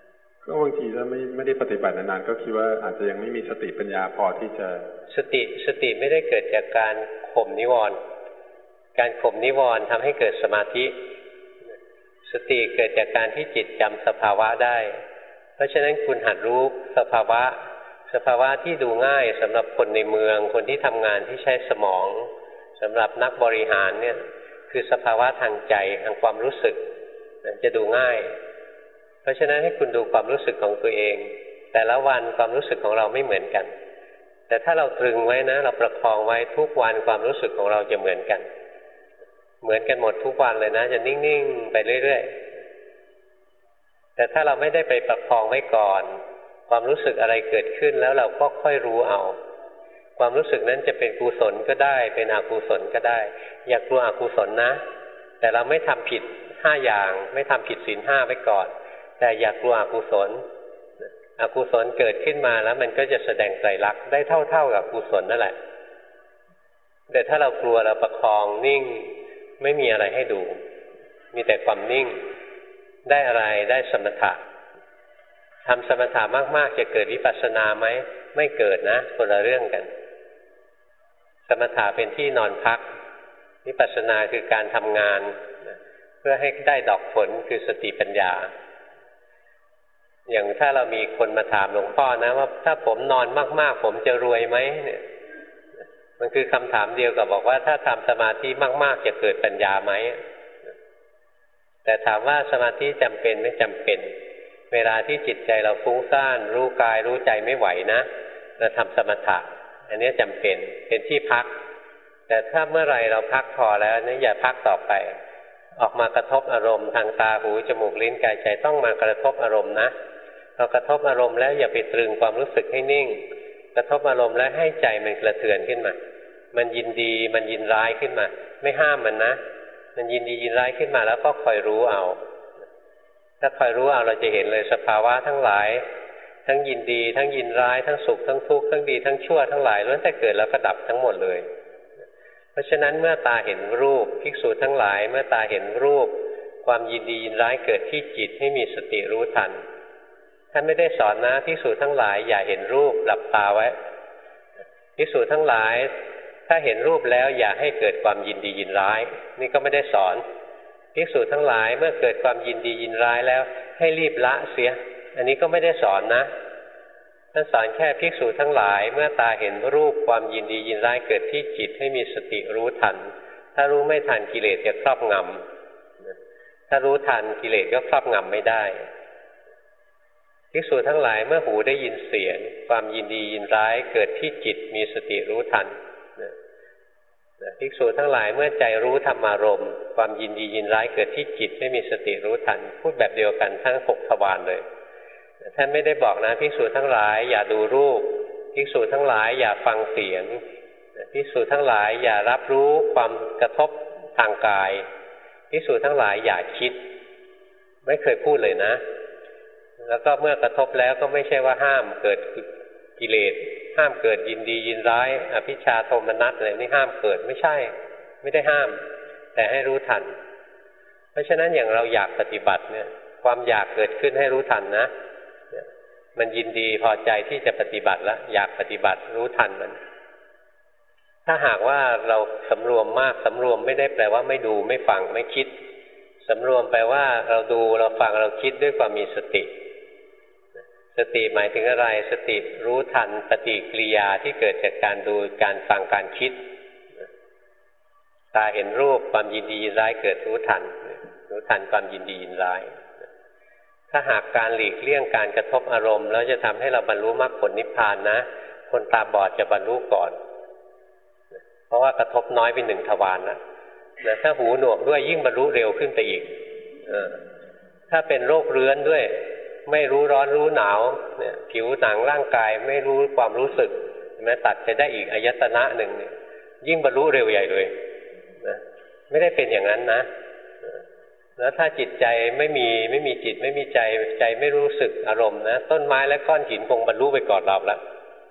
ก็บางทีถ้าไม่ไม่ได้ปฏิบัตินานๆก็คิดว่าอาจจะยังไม่มีสติปัญญาพอที่จะสติสติไม่ได้เกิดจากการข่มนิวรณ์การข่มนิวรณ์ทำให้เกิดสมาธิสติเกิดจากการที่จิตจำสภาวะได้เพราะฉะนั้นคุณหัดรู้สภาวะสภาวะที่ดูง่ายสำหรับคนในเมืองคนที่ทำงานที่ใช้สมองสำหรับนักบริหารเนี่ยคือสภาวะทางใจทางความรู้สึกจะดูง่ายเพราะฉะนั้นให้คุณดูความรู้สึกของตัวเองแต่ละวันความรู้สึกของเราไม่เหมือนกันแต่ถ้าเราตรึงไว้นะเราประคองไว้ทุกวันความรู้สึกของเราจะเหมือนกันเหมือนกันหมดทุกวันเลยนะจะนิ่งๆไปเรื่อยๆแต่ถ้าเราไม่ได้ไปประคองไว้ก่อนความรู้สึกอะไรเกิดขึ้นแล้วเราก็ค่อยรู้เอาความรู้สึกนั้นจะเป็นกุศลก็ได้เป็นอกุศลก็ได้อย่ากลัวอกุศลนะแต่เราไม่ทำผิดห้าอย่างไม่ทำผิดศีลห้าไว้ก่อนแต่อย่ากลัวอกุศลอกุศลเกิดขึ้นมาแล้วมันก็จะแสดงไตรลักษณ์ได้เท่าๆกับกุศลนั่นแหละแต่ถ้าเรากลัวเราประคองนิ่งไม่มีอะไรให้ดูมีแต่ความนิ่งได้อะไรได้สมถะทำสมถะมากๆจะเกิดวิปัสสนาไหมไม่เกิดนะคนละเรื่องกันสมถะเป็นที่นอนพักวิปัสสนาคือการทำงานเพื่อให้ได้ดอกผลคือสติปัญญาอย่างถ้าเรามีคนมาถามหลวงพ่อนะว่าถ้าผมนอนมากๆผมจะรวยไหมเนี่ยมันคือคำถามเดียวกับบอกว่าถ้าทำสมาธิมากๆจะเกิดปัญญาไหมแต่ถามว่าสมาธิจำเป็นไม่จำเป็นเวลาที่จิตใจเราฟุ้งซ่านรู้กายรู้ใจไม่ไหวนะเราทำสมถะอันนี้จำเป็นเป็นที่พักแต่ถ้าเมื่อไรเราพักพอแล้วนี่อย่าพักต่อไปออกมากระทบอารมณ์ทางตาหูจมูกลิ้นกายใจต้องมากระทบอารมณ์นะเรากระทบอารมณ์แล้วอย่าไปตรึงความรู้สึกให้นิ่งกระทบอารมณ์แล้วให้ใจมันกระเทือนขึ้นมามันยินดีมันยินร้ายขึ้นมาไม่ห้ามมันนะมันยินดียินร้ายขึ้นมาแล้วก็คอยรู้เอาถ้าคอยรู้เอาเราจะเห็นเลยสภาวะทั้งหลายทั้งยินดีทั้งยินร้ายทั้งสุขทั้งทุกข์ทั้งดีทั้งชั่วทั้งหลายล้วนแต่เกิดแล้วก็ดับทั้งหมดเลยเพราะฉะนั้นเมื่อตาเห็นรูปภิกษุทั้งหลายเมื่อตาเห็นรูปความยินดียินร้ายเกิดที่จิตให้มีสติรู้ทันท่านไม่ได้สอนนะภิกษุทั้งหลายอย่าเห็นรูปหลับตาไว้ภิกษุทั้งหลายถ้าเห็นรูปแล้วอย่าให้เกิดความยินดียินร้ายนี่ก็ไม่ได้สอนภิกษุทั้งหลายเมื่อเกิดความยินดียินร้ายแล้วให้รีบละเสียอันนี้ก็ไม่ได้สอนนะท่านสอนแค่ภิกษุทั้งหลายเมื่อตาเห็นรูปความยินดียินร้ายเกิดที่จิตให้มีสติรู้ทันถ้ารู้ไม่ทันกิเลสจะครอบงำถ้ารู้ทันกิเลสก็ครอบงำไม่ได้ภิกษุทั้งหลายเมื่อหูได้ยินเสียงความยินดียินร้ายเกิดที่จิตมีสติรู้ทันภิกษุทั้งหลายเมื่อใจรู้ธรรมารมณ์ความยินดียินร้ายเกิดที่จิตไม่มีสติรู้ทันพูดแบบเดียวกันทั้งหกทวารเลยท่านไม่ได้บอกนะภิกษุทั้งหลายอย่าดูรูปภิกษุทั้งหลายอย่าฟังเสียงภิกษุทั้งหลายอย่ารับรู้ความกระทบทางกายภิกษุทั้งหลายอย่าคิดไม่เคยพูดเลยนะแล้วก็เมื่อกระทบแล้วก็ไม่ใช่ว่าห้ามเกิดกิเลสห้ามเกิดยินดียินร้ายอภิชฌาโทมนัสอะไรนี่ห้ามเกิดไม่ใช่ไม่ได้ห้ามแต่ให้รู้ทันเพราะฉะนั้นอย่างเราอยากปฏิบัติเนี่ยความอยากเกิดขึ้นให้รู้ทันนะมันยินดีพอใจที่จะปฏิบัติแล้วอยากปฏิบัติรู้ทันมันถ้าหากว่าเราสำรวมมากสำรวมไม่ได้แปลว่าไม่ดูไม่ฟังไม่คิดสำรวมแปลว่าเราดูเราฟังเราคิดด้วยความมีสติสติหมายถึงอะไรสติรู้ทันปฏิกิริยาที่เกิดจากการดูการฟังการคิดตาเห็นรูปความยินดียินร้ายเกิดรู้ทันรู้ทันความยินดียินร้ายถ้าหากการหลีกเลี่ยงการกระทบอารมณ์แล้วจะทำให้เราบรรลุมรรคผลนิพพานนะคนตาบอดจะบรรลุก่อนเพราะว่ากระทบน้อยเป็นหนึ่งทวารนะแต่ถ้าหูหนวกด้วยยิ่งบรรลุเร็วขึ้นไปอีกเออถ้าเป็นโรคเรื้อนด้วยไม่รู้ร้อนรู้หนาวเนี่ยผิวหนังร่างกายไม่รู้ความรู้สึกแม้ตัดจะได้อีกอายตนะหนึ่งยิ่งบรรลุเร็วใหญ่เลยนะไม่ได้เป็นอย่างนั้นนะแล้วถ้าจิตใจไม่มีไม่มีจิตไม่มีใจใจไม่รู้สึกอารมณ์นะต้นไม้และก้อนหินคงบรรลุไปก่อนเราแล้ว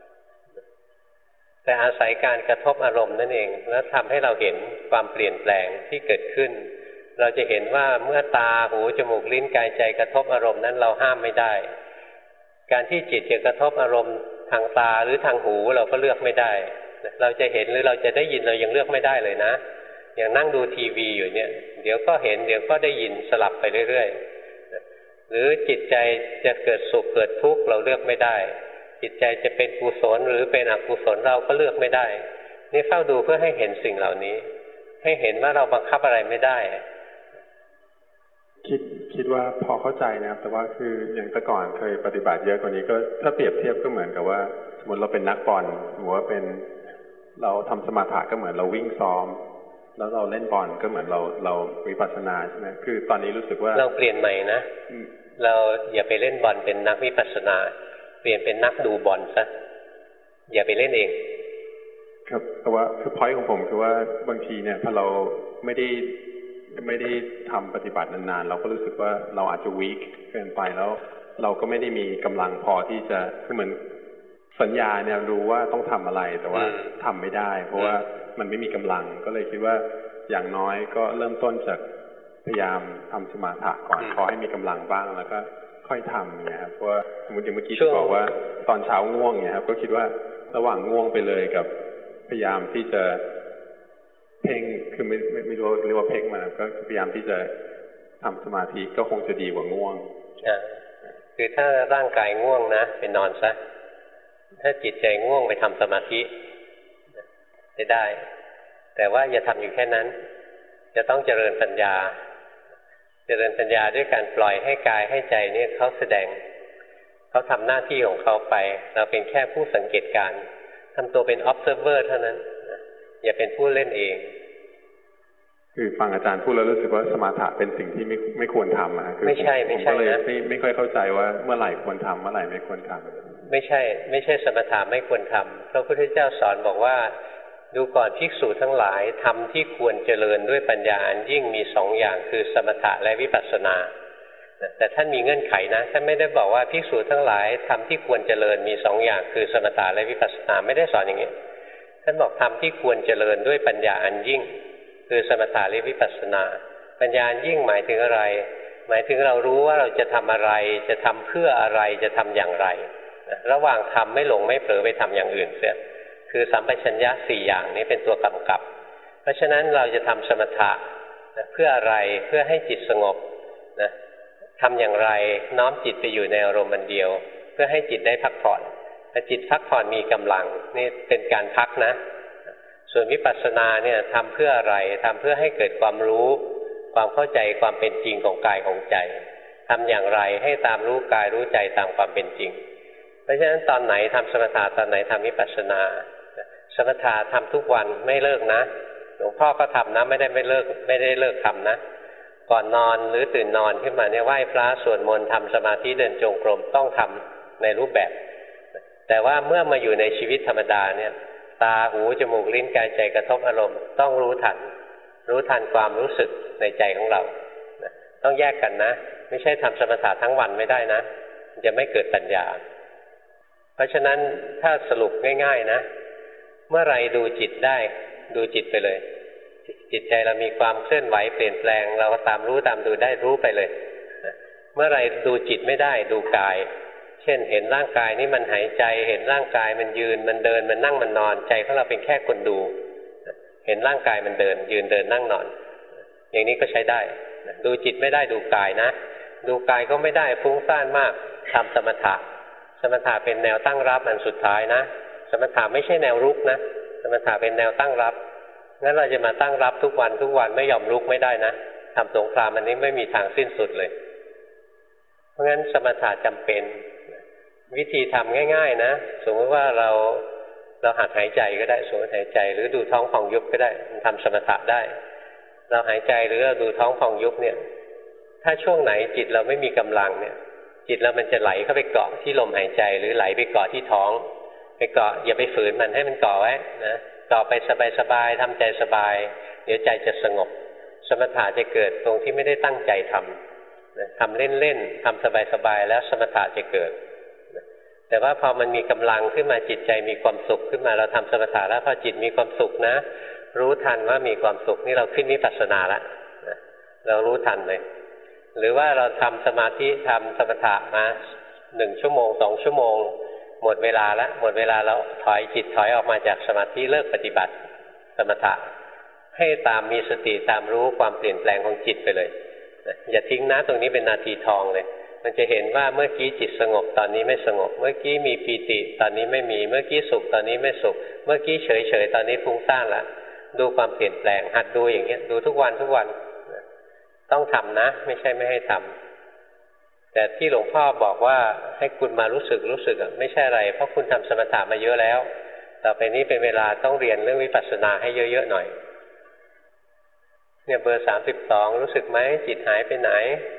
แต่อาศัยการกระทบอารมณ์นั่นเองแล้วทำให้เราเห็นความเปลี่ยนแปลงที่เกิดขึ้นเราจะเห็นว่าเมื่อตาหูจมูกลิ้นกายใจกระทบอารมณ์นั้นเราห้ามไม่ได้การที่จิตจะกระทบอารมณ์ทางตาหรือทางหูเราก็เลือกไม่ได้เราจะเห็นหรือเราจะได้ยินเรายังเลือกไม่ได้เลยนะอย่างนั่งดูทีวีอยู่เนี่ยเดี๋ยวก็เห็นเดี๋ยวก็ได้ยินสลับไปเรื่อยๆหรือจิตใจจะเกิดสุขเกิดทุกข์เราเลือกไม่ได้จิตใจจะเป็นกุศลหรือเป็นอกุศลเราก็เลือกไม่ได้นี่เฝ้าดูเพื่อให้เห็นสิ่งเหล่านี้ให้เห็นว่าเราบังคับอะไรไม่ได้คิดคิดว่าพอเข้าใจนะครับแต่ว่าคืออย่างแต่ก่อนเคยปฏิบัติเยอะกว่านี้ก็ถ้าเปรียบเทียบก็เหมือนกับว่าสมมติเราเป็นนักบอลหรือว่าเป็นเราทำสมาธิก็เหมือนเราวิ่งซ้อมแล้วเราเล่นบอลก็เหมือนเราเราวิปัสสนาใช่ไหมคือตอนนี้รู้สึกว่าเราเปลี่ยนใหม่นะเราอย่าไปเล่นบอลเป็นนักวิปัสสนาเปลี่ยนเป็นนักดูบอลซะอย่าไปเล่นเองครับแต่ว่าคือพอยต์ของผมคือว่าบางทีเนี่ยพอเราไม่ได้ไม่ได้ทำปฏิบัตินานๆเราก็รู้สึกว่าเราอาจจะวีคเกินไปแล้วเราก็ไม่ได้มีกำลังพอที่จะคือเหมือนสัญญาเนี่ยรู้ว่าต้องทำอะไรแต่ว่าทำไม่ได้เพราะว่ามันไม่มีกำลังก็เลยคิดว่าอย่างน้อยก็เริ่มต้นจากพยายามทำสมาธิก่อนพอให้มีกำลังบ้างแล้วก็ค่อยทำเนี่ยครับเพราะว่าสมมติอย่างเมื่อกี้ที่บอกว่าตอนเช้าง่วงเนี่ยครับก็คิดว่าระหว่างง่วงไปเลยกับพยายามที่จะเพ่งคือไม่ไม่ไม่รู้เรียกว่าเพ่งมาก็พยายามที่จะทำสมาธิก็คงจะดีกว่าง่วงอ่าคือถ้าร่างกายง่วงนะไปนอนซะถ้าจิตใจง่วงไปทำสมาธิจะได้แต่ว่าอย่าทำอยู่แค่นั้นจะต้องเจริญปัญญาเจริญปัญญาด้วยการปล่อยให้กายให้ใจนี่เขาแสดงเขาทำหน้าที่ของเขาไปเราเป็นแค่ผู้สังเกตการณ์ทำตัวเป็น observer เท่านั้นอย่าเป็นผู้เล่นเองคือฟังอาจารย์พูดแล้วรู้สึกว่าสมาธิเป็นสิ่งที่ไม่ไม่ควรทำอะคือไม่ใช่ไม่ใช่นะไม่ไม่ค่อยเข้าใจว่าเมื่อไหร่ควรทำเมื่อไหร่ไม่ควรทำไม่ใช่ไม่ใช่สมถะไม่ควรทำพระพุทธเจ้าสอนบอกว่าดูก่อนภิกษุทั้งหลายธรรมที่ควรเจริญด้วยปัญญายิ่งมีสองอย่างคือสมถะและวิปัสสนาแต่ท่านมีเงื่อนไขนะท่านไม่ได้บอกว่าภิกษุทั้งหลายธรรมที่ควรเจริญมีสองอย่างคือสมถะและวิปัสสนาไม่ได้สอนอย่างนี้ท่านบอกธรรมที่ควรเจริญด้วยปัญญาอันยิ่งคือสมถะและวิปัสสนาปัญญาอันยิ่งหมายถึงอะไรหมายถึงเรารู้ว่าเราจะทำอะไรจะทำเพื่ออะไรจะทำอย่างไรระหว่างทำไม่หลงไม่เผลอไปทำอย่างอื่นเสียคือสัมปชัญญะสี่อย่างนี้เป็นตัวกำกับเพราะฉะนั้นเราจะทำสมถะเพื่ออะไรเพื่อให้จิตสงบนะทำอย่างไรน้อมจิตไปอยู่ในอารมณ์อันเดียวเพื่อให้จิตได้พักผ่อนถ้าจิตพักผ่อนมีกำลังนี่เป็นการพักนะส่วนวิปัสสนาเนี่ยทำเพื่ออะไรทำเพื่อให้เกิดความรู้ความเข้าใจความเป็นจริงของกายของใจทำอย่างไรให้ตามรู้กายรู้ใจตามความเป็นจริงเพราะฉะนั้นตอนไหนทำสมถะตอนไหนทำวิปัสสนาสมถะทำทุกวันไม่เลิกนะหลวงพ่อก็ทำนะไม่ได้ไม่เลิกไม่ได้เลิกทำนะก่อนนอนหรือตื่นนอนขึ้นมาเนี่ยไหว้พระสวดมนต์ทำสมาธิเดินจงกรมต้องทำในรูปแบบแต่ว่าเมื่อมาอยู่ในชีวิตธรรมดาเนี่ยตาหูจมูกลิ้นกายใจกระทบอารมณ์ต้องรู้ทันรู้ทันความรู้สึกในใจของเราต้องแยกกันนะไม่ใช่ทำสมถะทั้งวันไม่ได้นะจะไม่เกิดปัญญาเพราะฉะนั้นถ้าสรุปง่ายๆนะเมื่อไรดูจิตได้ดูจิตไปเลยจิตใจเรามีความเคลื่อนไหวเปลี่ยนแปลงเราก็ตามรู้ตามดูได้รู้ไปเลยเมื่อไรดูจิตไม่ได้ดูกายเช่นเห็นร่างกายนี่มันหายใจเห็นร่างกายมันยืนมันเดินมันนั่งมันนอนใจของเราเป็นแค่คนดูเห็นร่างกายมันเดินยืนเดินนั่งนอนอย่างนี้ก็ใช้ได้ดูจิตไม่ได้ดูกายนะดูกายก็ไม่ได้ฟุ้งซ่านมากทำสมถะสมถะเป็นแนวตั้งรับอันสุดท้ายนะสมถะไม่ใช่แนวรุกนะสมถะเป็นแนวตั้งรับงั้นเราจะมาตั้งรับทุกวันทุกวันไม่ยอมลุกไม่ได้นะทำสงครามอันนี้ไม่มีทางสิ้นสุดเลยเพราะงั้นสมถะจำเป็นวิธีทำง่ายๆนะสมมติว่าเราเราหัดหายใจก็ได้สมมติหายใจหรือดูท้องพองยุบก็ได้มันทำสมถะได้เราหายใจหรือเราดูท้องพองยุบเนี่ยถ้าช่วงไหนจิตเราไม่มีกำลังเนี่ยจิตเรามันจะไหลเข้าไปเกาะที่ลมหายใจหรือไหลไปเกาะที่ท้องไปเกาะอย่าไปฝืนมันให้มันเกาะไว้นะเกาะไปสบายๆทำใจสบายเดี๋ยวใจจะสงบสมถะจะเกิดตรงที่ไม่ได้ตั้งใจทำทำเล่นๆทำสบายๆแล้วสมถะจะเกิดแต่ว่าพอมันมีกำลังขึ้นมาจิตใจมีความสุขขึ้นมาเราทำสมถะแล้วพอจิตมีความสุขนะรู้ทันว่ามีความสุขนี่เราขึ้นวิปัสสนาแล้วเรารู้ทันเลยหรือว่าเราทำสมาธิทำสมถะมาหนึ่งชั่วโมงสองชั่วโมงหมดเวลาแล้วหมดเวลาแล้วถอยจิตถอยออกมาจากสมาธิเลิกปฏิบัติสมถะให้ตามมีสติตามรู้ความเปลี่ยนแปลงของจิตไปเลยอย่าทิ้งนะตรงนี้เป็นนาทีทองเลยมันจะเห็นว่าเมื่อกี้จิตสงบตอนนี้ไม่สงบเมื่อกี้มีปีติตอนนี้ไม่มีเมื่อกี้สุขตอนนี้ไม่สุขเมื่อกี้เฉยเฉยตอนนี้ฟุ้งซ่านละดูความเปลี่ยนแปลงหัดดูอย่างเงี้ยดูทุกวันทุกวันต้องทำนะไม่ใช่ไม่ให้ทำแต่ที่หลวงพ่อบอกว่าให้คุณมารู้สึกรู้สึกอ่ะไม่ใช่อะไรเพราะคุณทำสมถะมาเยอะแล้วต่อไปนี้เป็นเวลาต้องเรียนเรื่องวิปัสสนาให้เยอะๆหน่อยเนี่ยเบอร์สามสิบสองรู้สึกไหมจิตหายไปไหน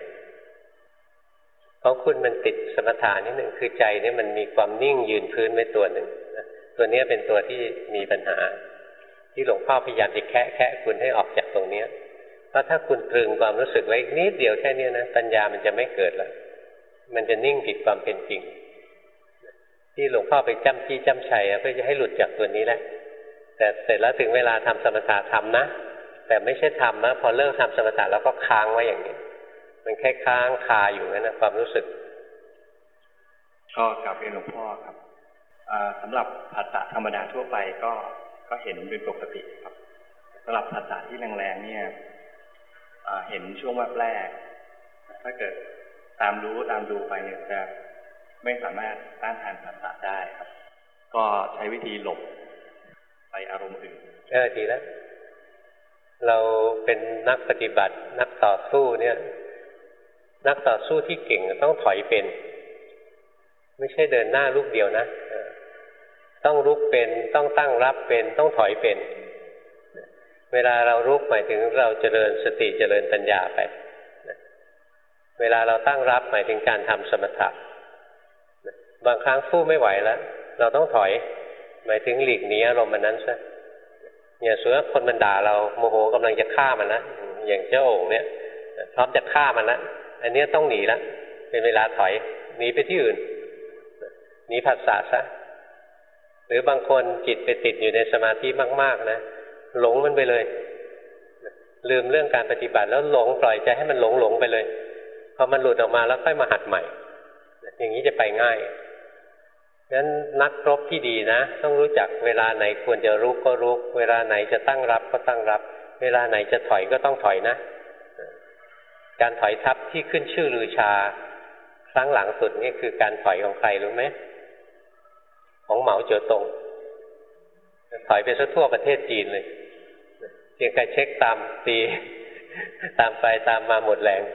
ของคุณมันติดสมถะนิดหนึ่งคือใจนี่มันมีความนิ่งยืนพื้นไว้ตัวหนึ่งตัวนี้เป็นตัวที่มีปัญหาที่หลวงพ่อพยายามจะแคะแคะคุณให้ออกจากตรงนี้เพราะถ้าคุณตรึงความรู้สึกไว้นิดเดียวแค่นี้นะปัญญามันจะไม่เกิดแล้วมันจะนิ่งผิดความเป็นจริงที่หลวงพ่อไปจ้ำจี้จ้ำชัยเพื่อจะให้หลุดจากตัวนี้แหละแต่เสร็จแล้วถึงเวลาทำสมถะทำนะแต่ไม่ใช่ทำนะพอเลิกทำสมถะแล้วก็ค้างไว้อย่างนี้มันแค่ค้างคาอยู่นั่นนะความรู้สึกก็กลับเรียนหลวงพ่อครับสำหรับผัสสะธรรมดาทั่วไปก็ก็เห็นเป็นปกติครับสำหรับผัสสะที่แรงๆเนี่ยเห็นช่วงแวบแรกถ้าเกิดตามรู้ตามดูไปเนี่ยจะไม่สามารถต้านทานผัสสะได้ครับก็ใช้วิธีหลบไปอารมณ์อื่นเออดีแล้วเราเป็นนักปฏิบัตินักต่อสู้เนี่ยนักต่อสู้ที่เก่งต้องถอยเป็นไม่ใช่เดินหน้าลูกเดียวนะต้องรุกเป็นต้องตั้งรับเป็นต้องถอยเป็นเวลาเรารุกหมายถึงเราเจริญสติเจริญปัญญาไปเวลาเราตั้งรับหมายถึงการทำสมถะบางครั้งสู้ไม่ไหวแล้วเราต้องถอยหมายถึงหลีกหนีอารมณ์มันนั้นซะอย่างสมมติว่าคนมันด่าเราโมโหกำลังจะฆ่ามันนะอย่างเจ้าโอ่งเนี่ยพร้อมจะฆ่ามันละอันนี้ต้องหนีละเป็นเวลาถอยหนีไปที่อื่นหนีผัสสะซะหรือบางคนจิตไปติดอยู่ในสมาธิมากๆนะหลงมันไปเลยลืมเรื่องการปฏิบัติแล้วหลงปล่อยใจให้มันหลงหลงไปเลยพอมันหลุดออกมาแล้วค่อยมาหัดใหม่อย่างนี้จะไปง่ายงั้นนักรบที่ดีนะต้องรู้จักเวลาไหนควรจะรุกก็รุกเวลาไหนจะตั้งรับก็ตั้งรับเวลาไหนจะถอยก็ต้องถอยนะการถอยทับที่ขึ้นชื่อลือชาครั้งหลังสุดนี่คือการถอยของใครรู้ไหมของเหมาเจ๋อตงถอยไปซะทั่วประเทศจีนเลยเพียงแค่เช็คตามตีตามไปตามมาหมดแรง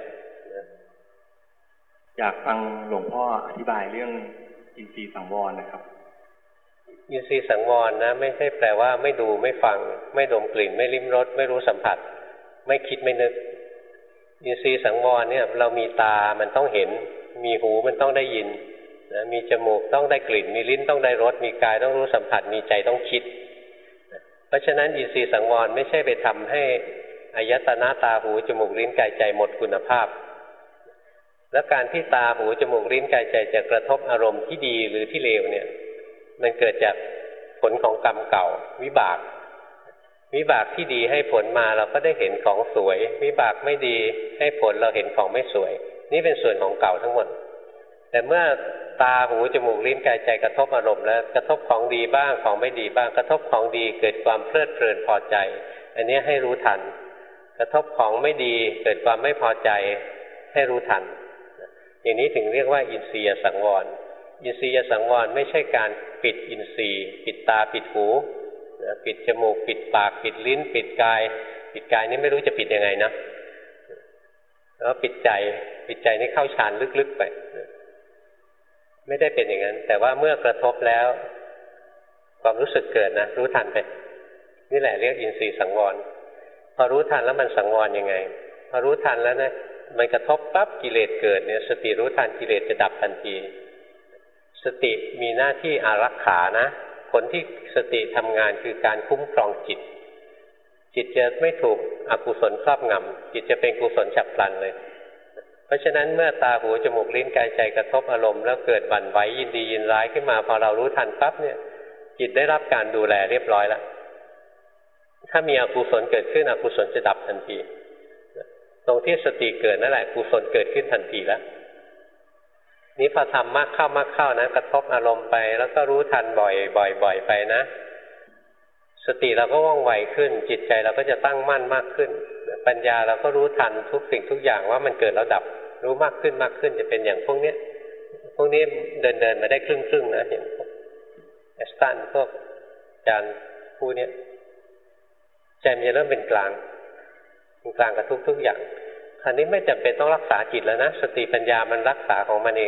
อยากฟังหลวงพ่ออธิบายเรื่องอินทรีย์สังวรนะครับอินทรีย์สังวรนะไม่ใช่แปลว่าไม่ดูไม่ฟังไม่ดมกลิ่นไม่ลิ้มรสไม่รู้สัมผัสไม่คิดไม่นึกอินทรีย์สังวรเนี่ยเรามีตามันต้องเห็นมีหูมันต้องได้ยินนะมีจมูกต้องได้กลิ่นมีลิ้นต้องได้รสมีกายต้องรู้สัมผัสมีใจต้องคิดเพราะฉะนั้นอินทรีย์สังวรไม่ใช่ไปทำให้อายตนะตาหูจมูกลิ้นกายใจหมดคุณภาพแล้วการที่ตาหูจมูกลิ้นกายใจจะกระทบอารมณ์ที่ดีหรือที่เลวเนี่ยมันเกิดจากผลของกรรมเก่าวิบากวิบากที่ดีให้ผลมาเราก็ได้เห็นของสวยวิบากไม่ดีให้ผลเราเห็นของไม่สวยนี่เป็นส่วนของเก่าทั้งหมดแต่เมื่อตาหูจมูกลิ้นกายใจกระทบอารมณ์แล้วกระทบของดีบ้างของไม่ดีบ้างกระทบของดีเกิดความเพลิดเพลินพอใจอันนี้ให้รู้ทันกระทบของไม่ดีเกิดความไม่พอใจให้รู้ทันอย่างนี้ถึงเรียกว่าอินทรียสังวรอินทรียสังวรไม่ใช่การปิดอินทรีย์ปิดตาปิดหูปิดจมูกปิดปากปิดลิ้นปิดกายปิดกายนี่ไม่รู้จะปิดยังไงนะแล้วปิดใจปิดใจนี่เข้าฌานลึกๆไปไม่ได้เป็นอย่างนั้นแต่ว่าเมื่อกระทบแล้วความรู้สึกเกิดนะรู้ทันไปนี่แหละเรียกอินทรีย์สังวรพอรู้ทันแล้วมันสังวรยังไงพอรู้ทันแล้วนะมันกระทบปั๊บกิเลสเกิดเนี่ยสติรู้ทันกิเลสจะดับทันทีสติมีหน้าที่อารักขานะผลที่สติทำงานคือการคุ้มครองจิตจิตจะไม่ถูกอกุศลครอบงำจิตจะเป็นกุศลฉับพลันเลยเพราะฉะนั้นเมื่อตาหูจมูกลิ้นกายใจกระทบอารมณ์แล้วเกิดบั่นไหวยินดียินร้ายขึ้นมาพอเรารู้ทันปั๊บเนี่ยจิตได้รับการดูแลเรียบร้อยแล้วถ้ามีอกุศลเกิดขึ้นอกุศลจะดับทันทีตรงที่สติเกิดนั่นแหละกุศลเกิดขึ้นทันทีแล้วนี้พอทำมากเข้ามากเข้านะกระทบอารมณ์ไปแล้วก็รู้ทันบ่อยบ่อยบ่อยไปนะสติเราก็ว่องไวขึ้นจิตใจเราก็จะตั้งมั่นมากขึ้นปัญญาเราก็รู้ทันทุกสิ่งทุกอย่างว่ามันเกิดแล้วดับรู้มากขึ้นมากขึ้นจะเป็นอย่างพวกเนี้ยพวกนี้เดินเดินมาได้ครึ่งครึ่งนะเห็นพวกแอสตันพวกอาจารย์ผู้เนี้ยใจมันจะเริ่มเป็นกลางเป็นกลางกับทุกทุกอย่างคราวนี้ไม่จำเป็นต้องรักษาจิตแล้วนะสติปัญญามันรักษาของมันเอง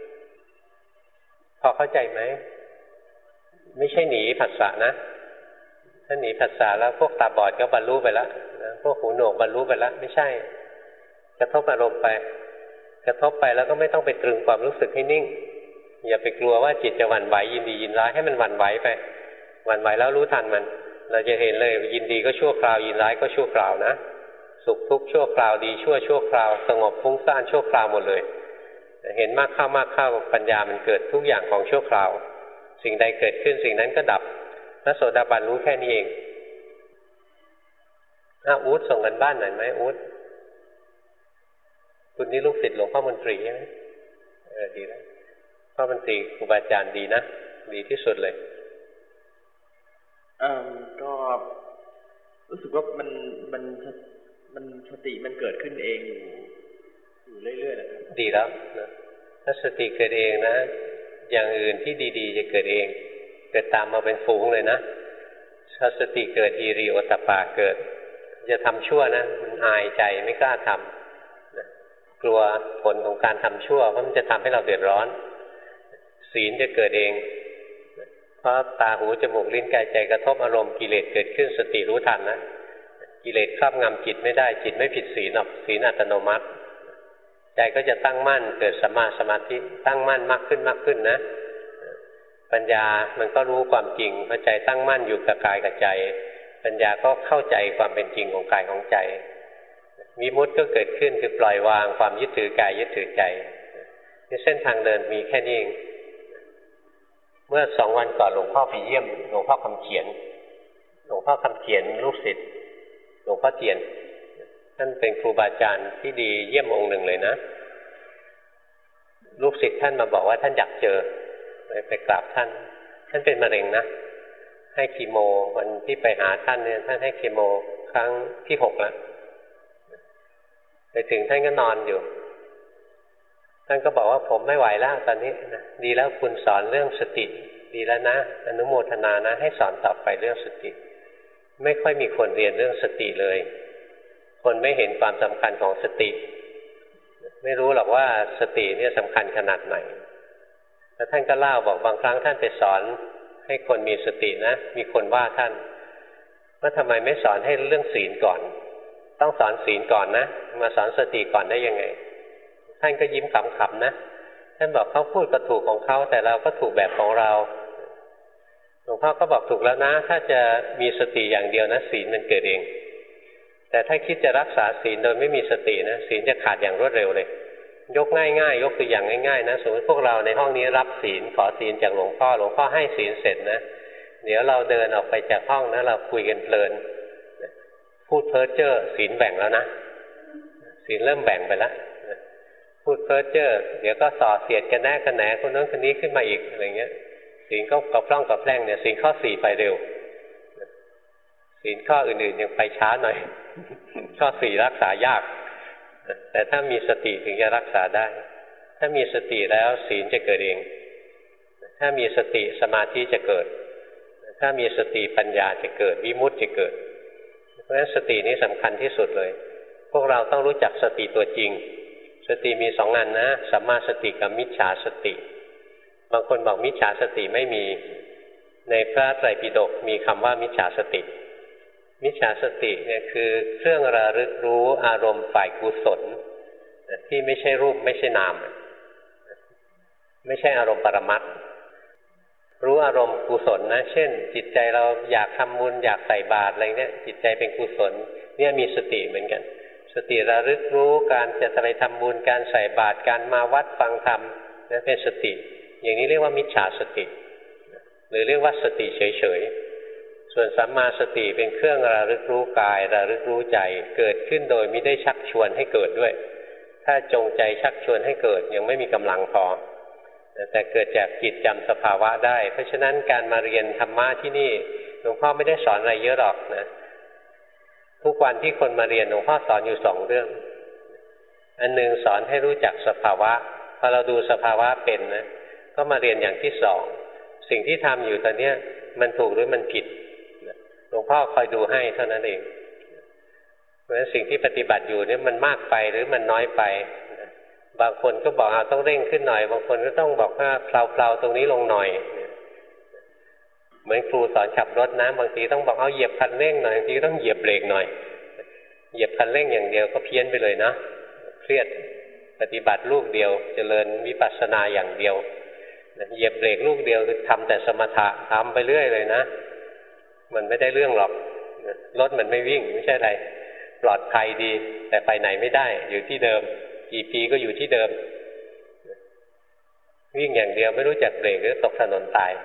พอเข้าใจไหมไม่ใช่หนีผัสสะนะถ้าหนีผัสสะแล้วพวกตาบอดก็บรรลุไปแล้วนะพวกหูหนวกบรรลุไปแล้วไม่ใช่กระทบอารมณ์ไปกระทบไปแล้วก็ไม่ต้องไปตรึงความรู้สึกให้นิ่งอย่าไปกลัวว่าจิตจะหวั่นไหวยินดียินร้ายให้มันหวั่นไหวไปหวั่นไหวแล้วรู้ทันมันเราจะเห็นเลยยินดีก็ชั่วคราวยินร้ายก็ชั่วคราวนะสุขทุกข์ชั่วคราวดีชั่วชั่วคราวสงบฟุ้งซ่านชั่วคราวหมดเลยเห็นมากเข้ามากเข้าปัญญามันเกิดทุกอย่างของชั่วคราวสิ่งใดเกิดขึ้นสิ่งนั้นก็ดับพระโสดาบันรู้แค่นี้เองอ้าวอู๊ดส่งกันบ้านหน่อยไหมอู๊ดคุณนี่ลูกศิษย์หลวงพ่อมนตรีใช่ไหมเออดีแล้วพ่อมนตรีครูบาอาจารย์ดีนะดีที่สุดเลยเอ่อก็รู้สึกว่ามันมันมันสติมันเกิดขึ้นเองอยู่อยู่เรื่อยๆนะครับดีแล้วนะถ้าสติเกิดเองนะอย่างอื่นที่ดีๆจะเกิดเองเกิดตามมาเป็นฝูงเลยนะถ้าสติเกิดฮีริโอตตัปปะเกิดจะทำชั่วนะมันอายใจไม่กล้าทำนะกลัวผลของการทำชั่วเพราะมันจะทำให้เราเดือดร้อนศีลจะเกิดเองเพราะตาหูจมูกลิ้นกายใจกระทบอารมณ์กิเลสเกิดขึ้นสติรู้ทันนะกิเลสครอบงำจิตไม่ได้จิตไม่ผิดศีลหรอกศีลอัตโนมัติใจก็จะตั้งมั่นเกิดสัมมาสมาธิตั้งมั่นมากขึ้นมากขึ้นนะปัญญามันก็รู้ความจริงพอใจตั้งมั่นอยู่กับกายกับใจปัญญาก็เข้าใจความเป็นจริงของกายของใจวิมุตติก็เกิดขึ้นคือปล่อยวางความยึดถือกายยึดถือใจนี่เส้นทางเดินมีแค่นี้เองเมื่อสองวันก่อนหลวงพ่อไปเยี่ยมหลวงพ่อคำเขียนหลวงพ่อคำเขียนลูกศิษย์หลวงพ่อเจียนท่านเป็นครูบาอาจารย์ที่ดีเยี่ยมองค์หนึ่งเลยนะลูกศิษย์ท่านมาบอกว่าท่านอยากเจอเลยไปกราบท่านท่านเป็นมะเร็งนะให้คีโมวันที่ไปหาท่านเนี่ยท่านให้คีโมครั้งที่หกแล้วไปถึงท่านก็นอนอยู่ท่านก็บอกว่าผมไม่ไหวแล้วตอนนี้นะดีแล้วคุณสอนเรื่องสติดีแล้วนะอนุโมทนานะให้สอนต่อไปเรื่องสติไม่ค่อยมีคนเรียนเรื่องสติเลยคนไม่เห็นความสำคัญของสติไม่รู้หรอกว่าสติเนี่ยสำคัญขนาดไหนแล้วท่านก็เล่าบอกบางครั้งท่านไปสอนให้คนมีสตินะมีคนว่าท่านว่าทำไมไม่สอนให้เรื่องศีลก่อนต้องสอนศีลก่อนนะมาสอนสติก่อนได้ยังไงท่านก็ยิ้มขำๆนะท่านบอกเขาพูดก็ถูกของเขาแต่เราก็ถูกแบบของเราหลวงพ่อก็บอกถูกแล้วนะถ้าจะมีสติอย่างเดียวนะศีลมันเกิดเองแต่ถ้าคิดจะรักษาศีลโดยไม่มีสตินะศีลจะขาดอย่างรวดเร็วเลยยกง่ายๆยกตัวอย่างง่ายๆนะสมมติพวกเราในห้องนี้รับศีลขอศีลจากหลวงพ่อหลวงพ่อให้ศีลเสร็จนะเดี๋ยวเราเดินออกไปจากห้องนะเราคุยกันเพลินพูดเพ้อเจ้อศีลแบ่งแล้วนะศีลเริ่มแบ่งไปแล้วพูดเพ้อเจ้อเดี๋ยวก็ส่อเสียดกันแน่กันแหนคนนั้นคนนี้ขึ้นมาอีกอะไรเงี้ยศีลก็กระพร่องกระแพร่งเนี่ยศีลข้อสี่ไปเร็วศีลข้ออื่นๆยังไปช้าหน่อยข้อสี่รักษายากแต่ถ้ามีสติถึงจะรักษาได้ถ้ามีสติแล้วศีลจะเกิดเองถ้ามีสติสมาธิจะเกิดถ้ามีสติปัญญาจะเกิดวิมุตติจะเกิดเพราะฉะนั้นสตินี้สำคัญที่สุดเลยพวกเราต้องรู้จักสติตัวจริงสติมีสองอันนะสัมมาสติกับมิจฉาสติบางคนบอกมิจฉาสติไม่มีในพระไตรปิฎกมีคำว่ามิจฉาสติมิจฉาสติเนี่ยคือเครื่องระลึกรู้อารมณ์ฝ่ายกุศลที่ไม่ใช่รูปไม่ใช่นามไม่ใช่อารมณ์ปรมัตถ์รู้อารมณ์กุศลนะเช่นจิตใจเราอยากทำบุญอยากใส่บาตรอะไรเนี่ยจิตใจเป็นกุศลเนี่ยมีสติเหมือนกันสติระลึกรู้การจะไปทำบุญการใส่บาตรการมาวัดฟังธรรมนั่นเป็นสติอย่างนี้เรียกว่ามิจฉาสติหรือเรียกว่าสติเฉยๆส่วนสัมมาสติเป็นเครื่องระลึกรู้กายระลึกรู้ใจเกิดขึ้นโดยไม่ได้ชักชวนให้เกิดด้วยถ้าถ้าจงใจชักชวนให้เกิดยังไม่มีกำลังพอแต่เกิดจากจิตจำสภาวะได้เพราะฉะนั้นการมาเรียนธรรมะที่นี่หลวงพ่อไม่ได้สอนอะไรเยอะหรอกนะทุกวันที่คนมาเรียนหลวงพ่อสอนอยู่สองเรื่องอันหนึ่งสอนให้รู้จักสภาวะพอเราดูสภาวะเป็นนะก็มาเรียนอย่างที่สองสิ่งที่ทำอยู่ตอนนี้มันถูกหรือมันผิดหลวงพ่อคอยดูให้เท่านั้นเองเพราะฉะนั้นสิ่งที่ปฏิบัติอยู่เนี่ยมันมากไปหรือมันน้อยไปบางคนก็บอกเอาต้องเร่งขึ้นหน่อยบางคนก็ต้องบอกว่าเพลาๆตรงนี้ลงหน่อยเหมือนครูสอนขับรถนะบางทีต้องบอกเอาเหยียบคันเร่งหน่อยบางทีต้องเหยียบเบรกหน่อยเหยียบคันเร่งอย่างเดียวก็เพี้ยนไปเลยนะเครียดปฏิบัติลูกเดียวเจริญวิปัสสนาอย่างเดียวเหยียบเบรกลูกเดียวคือทำแต่สมถะทำไปเรื่อยเลยนะมันไม่ได้เรื่องหรอกรถมันไม่วิ่งไม่ใช่อะไรปลอดภัยดีแต่ไปไหนไม่ได้อยู่ที่เดิมกี่ปีก็อยู่ที่เดิมวิ่งอย่างเดียวไม่รู้จักเบรกก็ตกถนนตาย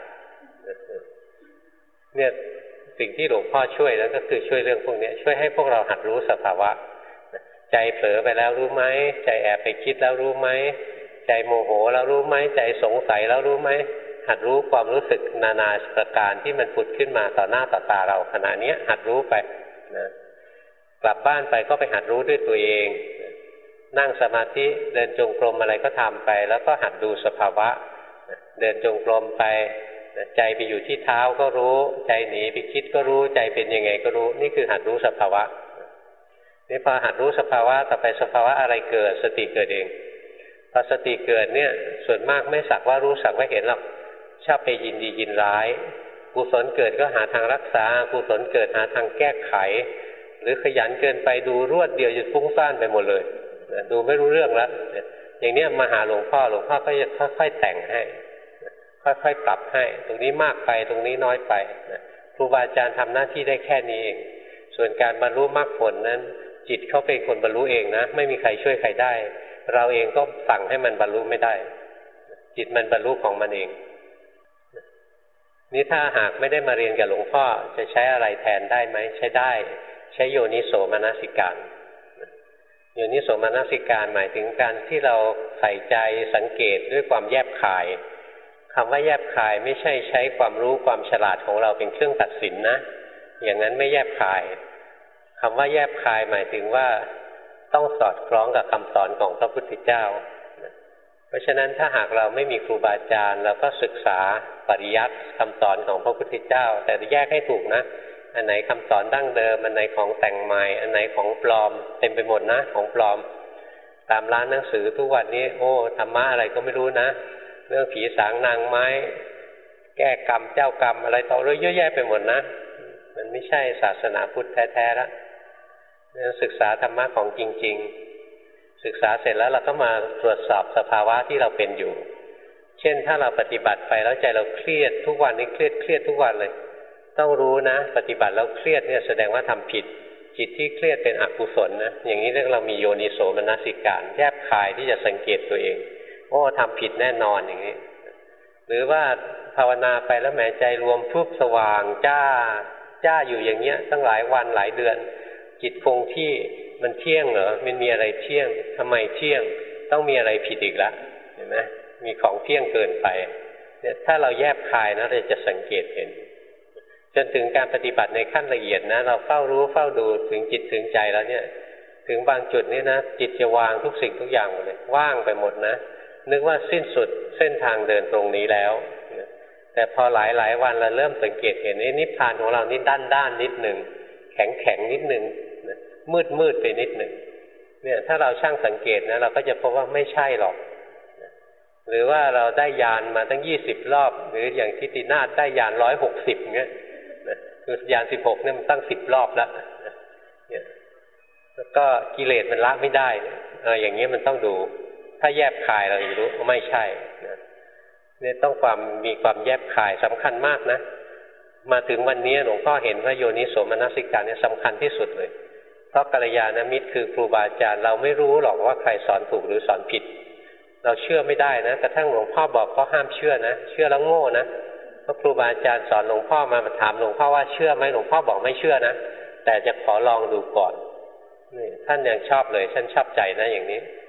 เนี่ยสิ่งที่หลวงพ่อช่วยแล้วก็คือช่วยเรื่องพวกนี้ช่วยให้พวกเราหัดรู้สภาวะใจเผลอไปแล้วรู้ไหมใจแอบไปคิดแล้วรู้ไหมใจโมโหแล้วรู้ไหมใจสงสัยแล้วรู้ไหมหัดรู้ความรู้สึกนานาประการที่มันผุดขึ้นมาต่อหน้าต่อตาเราขณะนี้หัดรู้ไปนะกลับบ้านไปก็ไปหัดรู้ด้วยตัวเองนั่งสมาธิเดินจงกรมอะไรก็ทำไปแล้วก็หัดดูสภาวะเดินจงกรมไปใจไปอยู่ที่เท้าก็รู้ใจหนีไปคิดก็รู้ใจเป็นยังไงก็รู้นี่คือหัดรู้สภาวะนี่พอหัดรู้สภาวะต่อไปสภาวะอะไรเกิดสติเกิดเองพอสติเกิดเนี่ยส่วนมากไม่สักว่ารู้สักว่าเห็นหรอกชอบไปยินดียินร้ายกุศลเกิดก็หาทางรักษากุศลเกิดหาทางแก้ไขหรือขยันเกินไปดูรวดเดียวจนฟุ้งซ่านไปหมดเลยดูไม่รู้เรื่องแล้วอย่างนี้มาหาหลวงพ่อหลวงพ่อก็จะค่อยๆแต่งให้ค่อยๆปรับให้ตรงนี้มากไปตรงนี้น้อยไปครูบาอาจารย์ทำหน้าที่ได้แค่นี้เองส่วนการบรรลุมรรคผลนั้นจิตเขาเป็นคนบรรลุเองนะไม่มีใครช่วยใครได้เราเองก็สั่งให้มันบรรลุไม่ได้จิตมันบรรลุของมันเองนี่ถ้าหากไม่ได้มาเรียนกับหลวงพ่อจะใช้อะไรแทนได้ไหมใช้ได้ใช้โยนิโสมนสิการโยนิโสมนสิการหมายถึงการที่เราใส่ใจสังเกตด้วยความแยบคายคำว่าแยบคายไม่ใช่ใช้ความรู้ความฉลาดของเราเป็นเครื่องตัดสินนะอย่างนั้นไม่แยบคายคำว่าแยบคายหมายถึงว่าต้องสอดคล้องกับคำสอนของพระพุทธเจ้าเพราะฉะนั้นถ้าหากเราไม่มีครูบาอาจารย์เราก็ศึกษาปริยัติคำสอนของพระพุทธเจ้าแต่แยกให้ถูกนะอันไหนคำสอนดั้งเดิมอันไหนของแต่งใหม่อันไหนของปลอมเต็มไปหมดนะของปลอมตามร้านหนังสือทุกวันนี้โอ้ธรรมะอะไรก็ไม่รู้นะเรื่องผีสางนางไม้แก้กรรมเจ้ากรรมอะไรต่อเรื่องเยอะแยะไปหมดนะมันไม่ใช่ศาสนาพุทธแท้ๆแล้วศึกษาธรรมะของจริงๆศึกษาเสร็จแล้วเราก็มาตรวจสอบสภาวะที่เราเป็นอยู่เช่นถ้าเราปฏิบัติไปแล้วใจเราเครียดทุกวันนี้เครียดเครียดทุกวันเลยต้องรู้นะปฏิบัติแล้วเครียดเนี่ยแสดงว่าทำผิดจิตที่เครียดเป็นอกุศลนะอย่างนี้เรียกเรามีโยนิโสมนสิการแยบคายที่จะสังเกตตัวเองโอ้ทำผิดแน่นอนอย่างนี้หรือว่าภาวนาไปแล้วแหมใจรวมพุบสว่างจ้าจ้าอยู่อย่างเงี้ยตั้งหลายวันหลายเดือนจิตคงที่มันเที่ยงเหรอมันมีอะไรเที่ยงทำไมเที่ยงต้องมีอะไรผิดอีกละเห็นไหมมีของเที่ยงเกินไปเนี่ยถ้าเราแยบคายนะเราจะสังเกตเห็นจนถึงการปฏิบัติในขั้นละเอียดนะเราเฝ้ารู้เฝ้าดูถึงจิตถึงใจแล้วเนี่ยถึงบางจุดนี่นะจิตจะวางทุกสิ่งทุกอย่างหมดเลยว่างไปหมดนะนึกว่าสิ้นสุดเส้นทางเดินตรงนี้แล้วแต่พอหลายหลายวันเราเริ่มสังเกตเห็นไอ้นิพพานของเรานี่ด้านด้านนิดหนึ่งแข็งแข็งนิดหนึ่งมืดมืดไปนิดหนึ่งเนี่ยถ้าเราช่างสังเกตนะเราก็จะพบว่าไม่ใช่หรอกหรือว่าเราได้ยานมาตั้งยี่สิบรอบหรืออย่างทิตินาถได้ยานร้อยหกสิบเงี้ยคือยานสิบหกเนี่ยมันตั้งสิบรอบแล้วเนี่ยแล้วก็กิเลสมันละไม่ได้เอออย่างนี้มันต้องดูถ้าแยบคายเราจะรู้ว่าไม่ใช่เนี่ยต้องความมีความแยบคายสำคัญมากนะมาถึงวันนี้หลวงพ่อเห็นว่าโยนิโสมนสิการเนี่ยสำคัญที่สุดเลยเพราะกัลยาณมิตรคือครูบาอาจารย์เราไม่รู้หรอกว่าใครสอนถูกหรือสอนผิดเราเชื่อไม่ได้นะกระทั่งหลวงพ่อบอกก็ห้ามเชื่อนะเชื่อแล้วโง่นะเพราะครูบาอาจารย์สอนหลวงพ่อมาถามหลวงพ่อว่าเชื่อไหมหลวงพ่อบอกไม่เชื่อนะแต่จะขอลองดูก่อนนี่ท่านยังชอบเลยท่านชอบใจนะอย่างนี้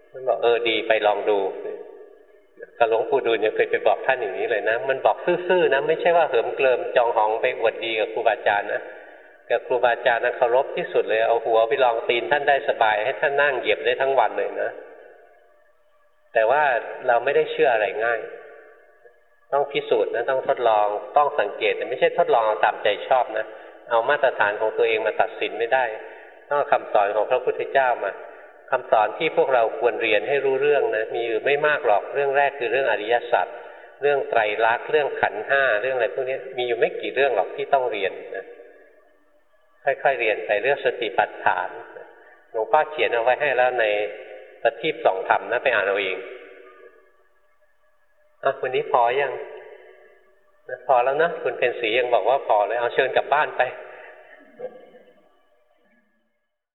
มันบอกเออดีไปลองดูกับหลวงปู่ดูลยังเคยไปบอกท่านอย่างนี้เลยนะมันบอกซื่อๆนะไม่ใช่ว่าเหิมเกลิมจองหองไปอวดดีกับครูบาอาจารย์นะกับครูบาอาจารย์นะเคารพที่สุดเลยเอาหัวไปลองตีนท่านได้สบายให้ท่านนั่งเหยียบได้ทั้งวันเลยนะแต่ว่าเราไม่ได้เชื่ออะไรง่ายต้องพิสูจน์นะต้องทดลองต้องสังเกตแต่ไม่ใช่ทดลองเอาตามใจชอบนะเอามาตรฐานของตัวเองมาตัดสินไม่ได้ต้องเอาคำสอนของพระพุทธเจ้ามาคำสอนที่พวกเราควรเรียนให้รู้เรื่องนะมีอยู่ไม่มากหรอกเรื่องแรกคือเรื่องอริยสัจเรื่องไตรลักษณ์เรื่องขันธ์ห้าเรื่องอะไรพวกนี้มีอยู่ไม่กี่เรื่องหรอกที่ต้องเรียนนะค่อยๆเรียนไปเรื่องสติปัฏฐานหลวงพ่อเขียนเอาไว้ให้แล้วในประทีปส่องธรรมนะไปอ่านเอาเองอ่ะวันนี้พอยังพอแล้วนะคุณเป็นศรียังบอกว่าพอเลยเอาเชิญกลับบ้านไป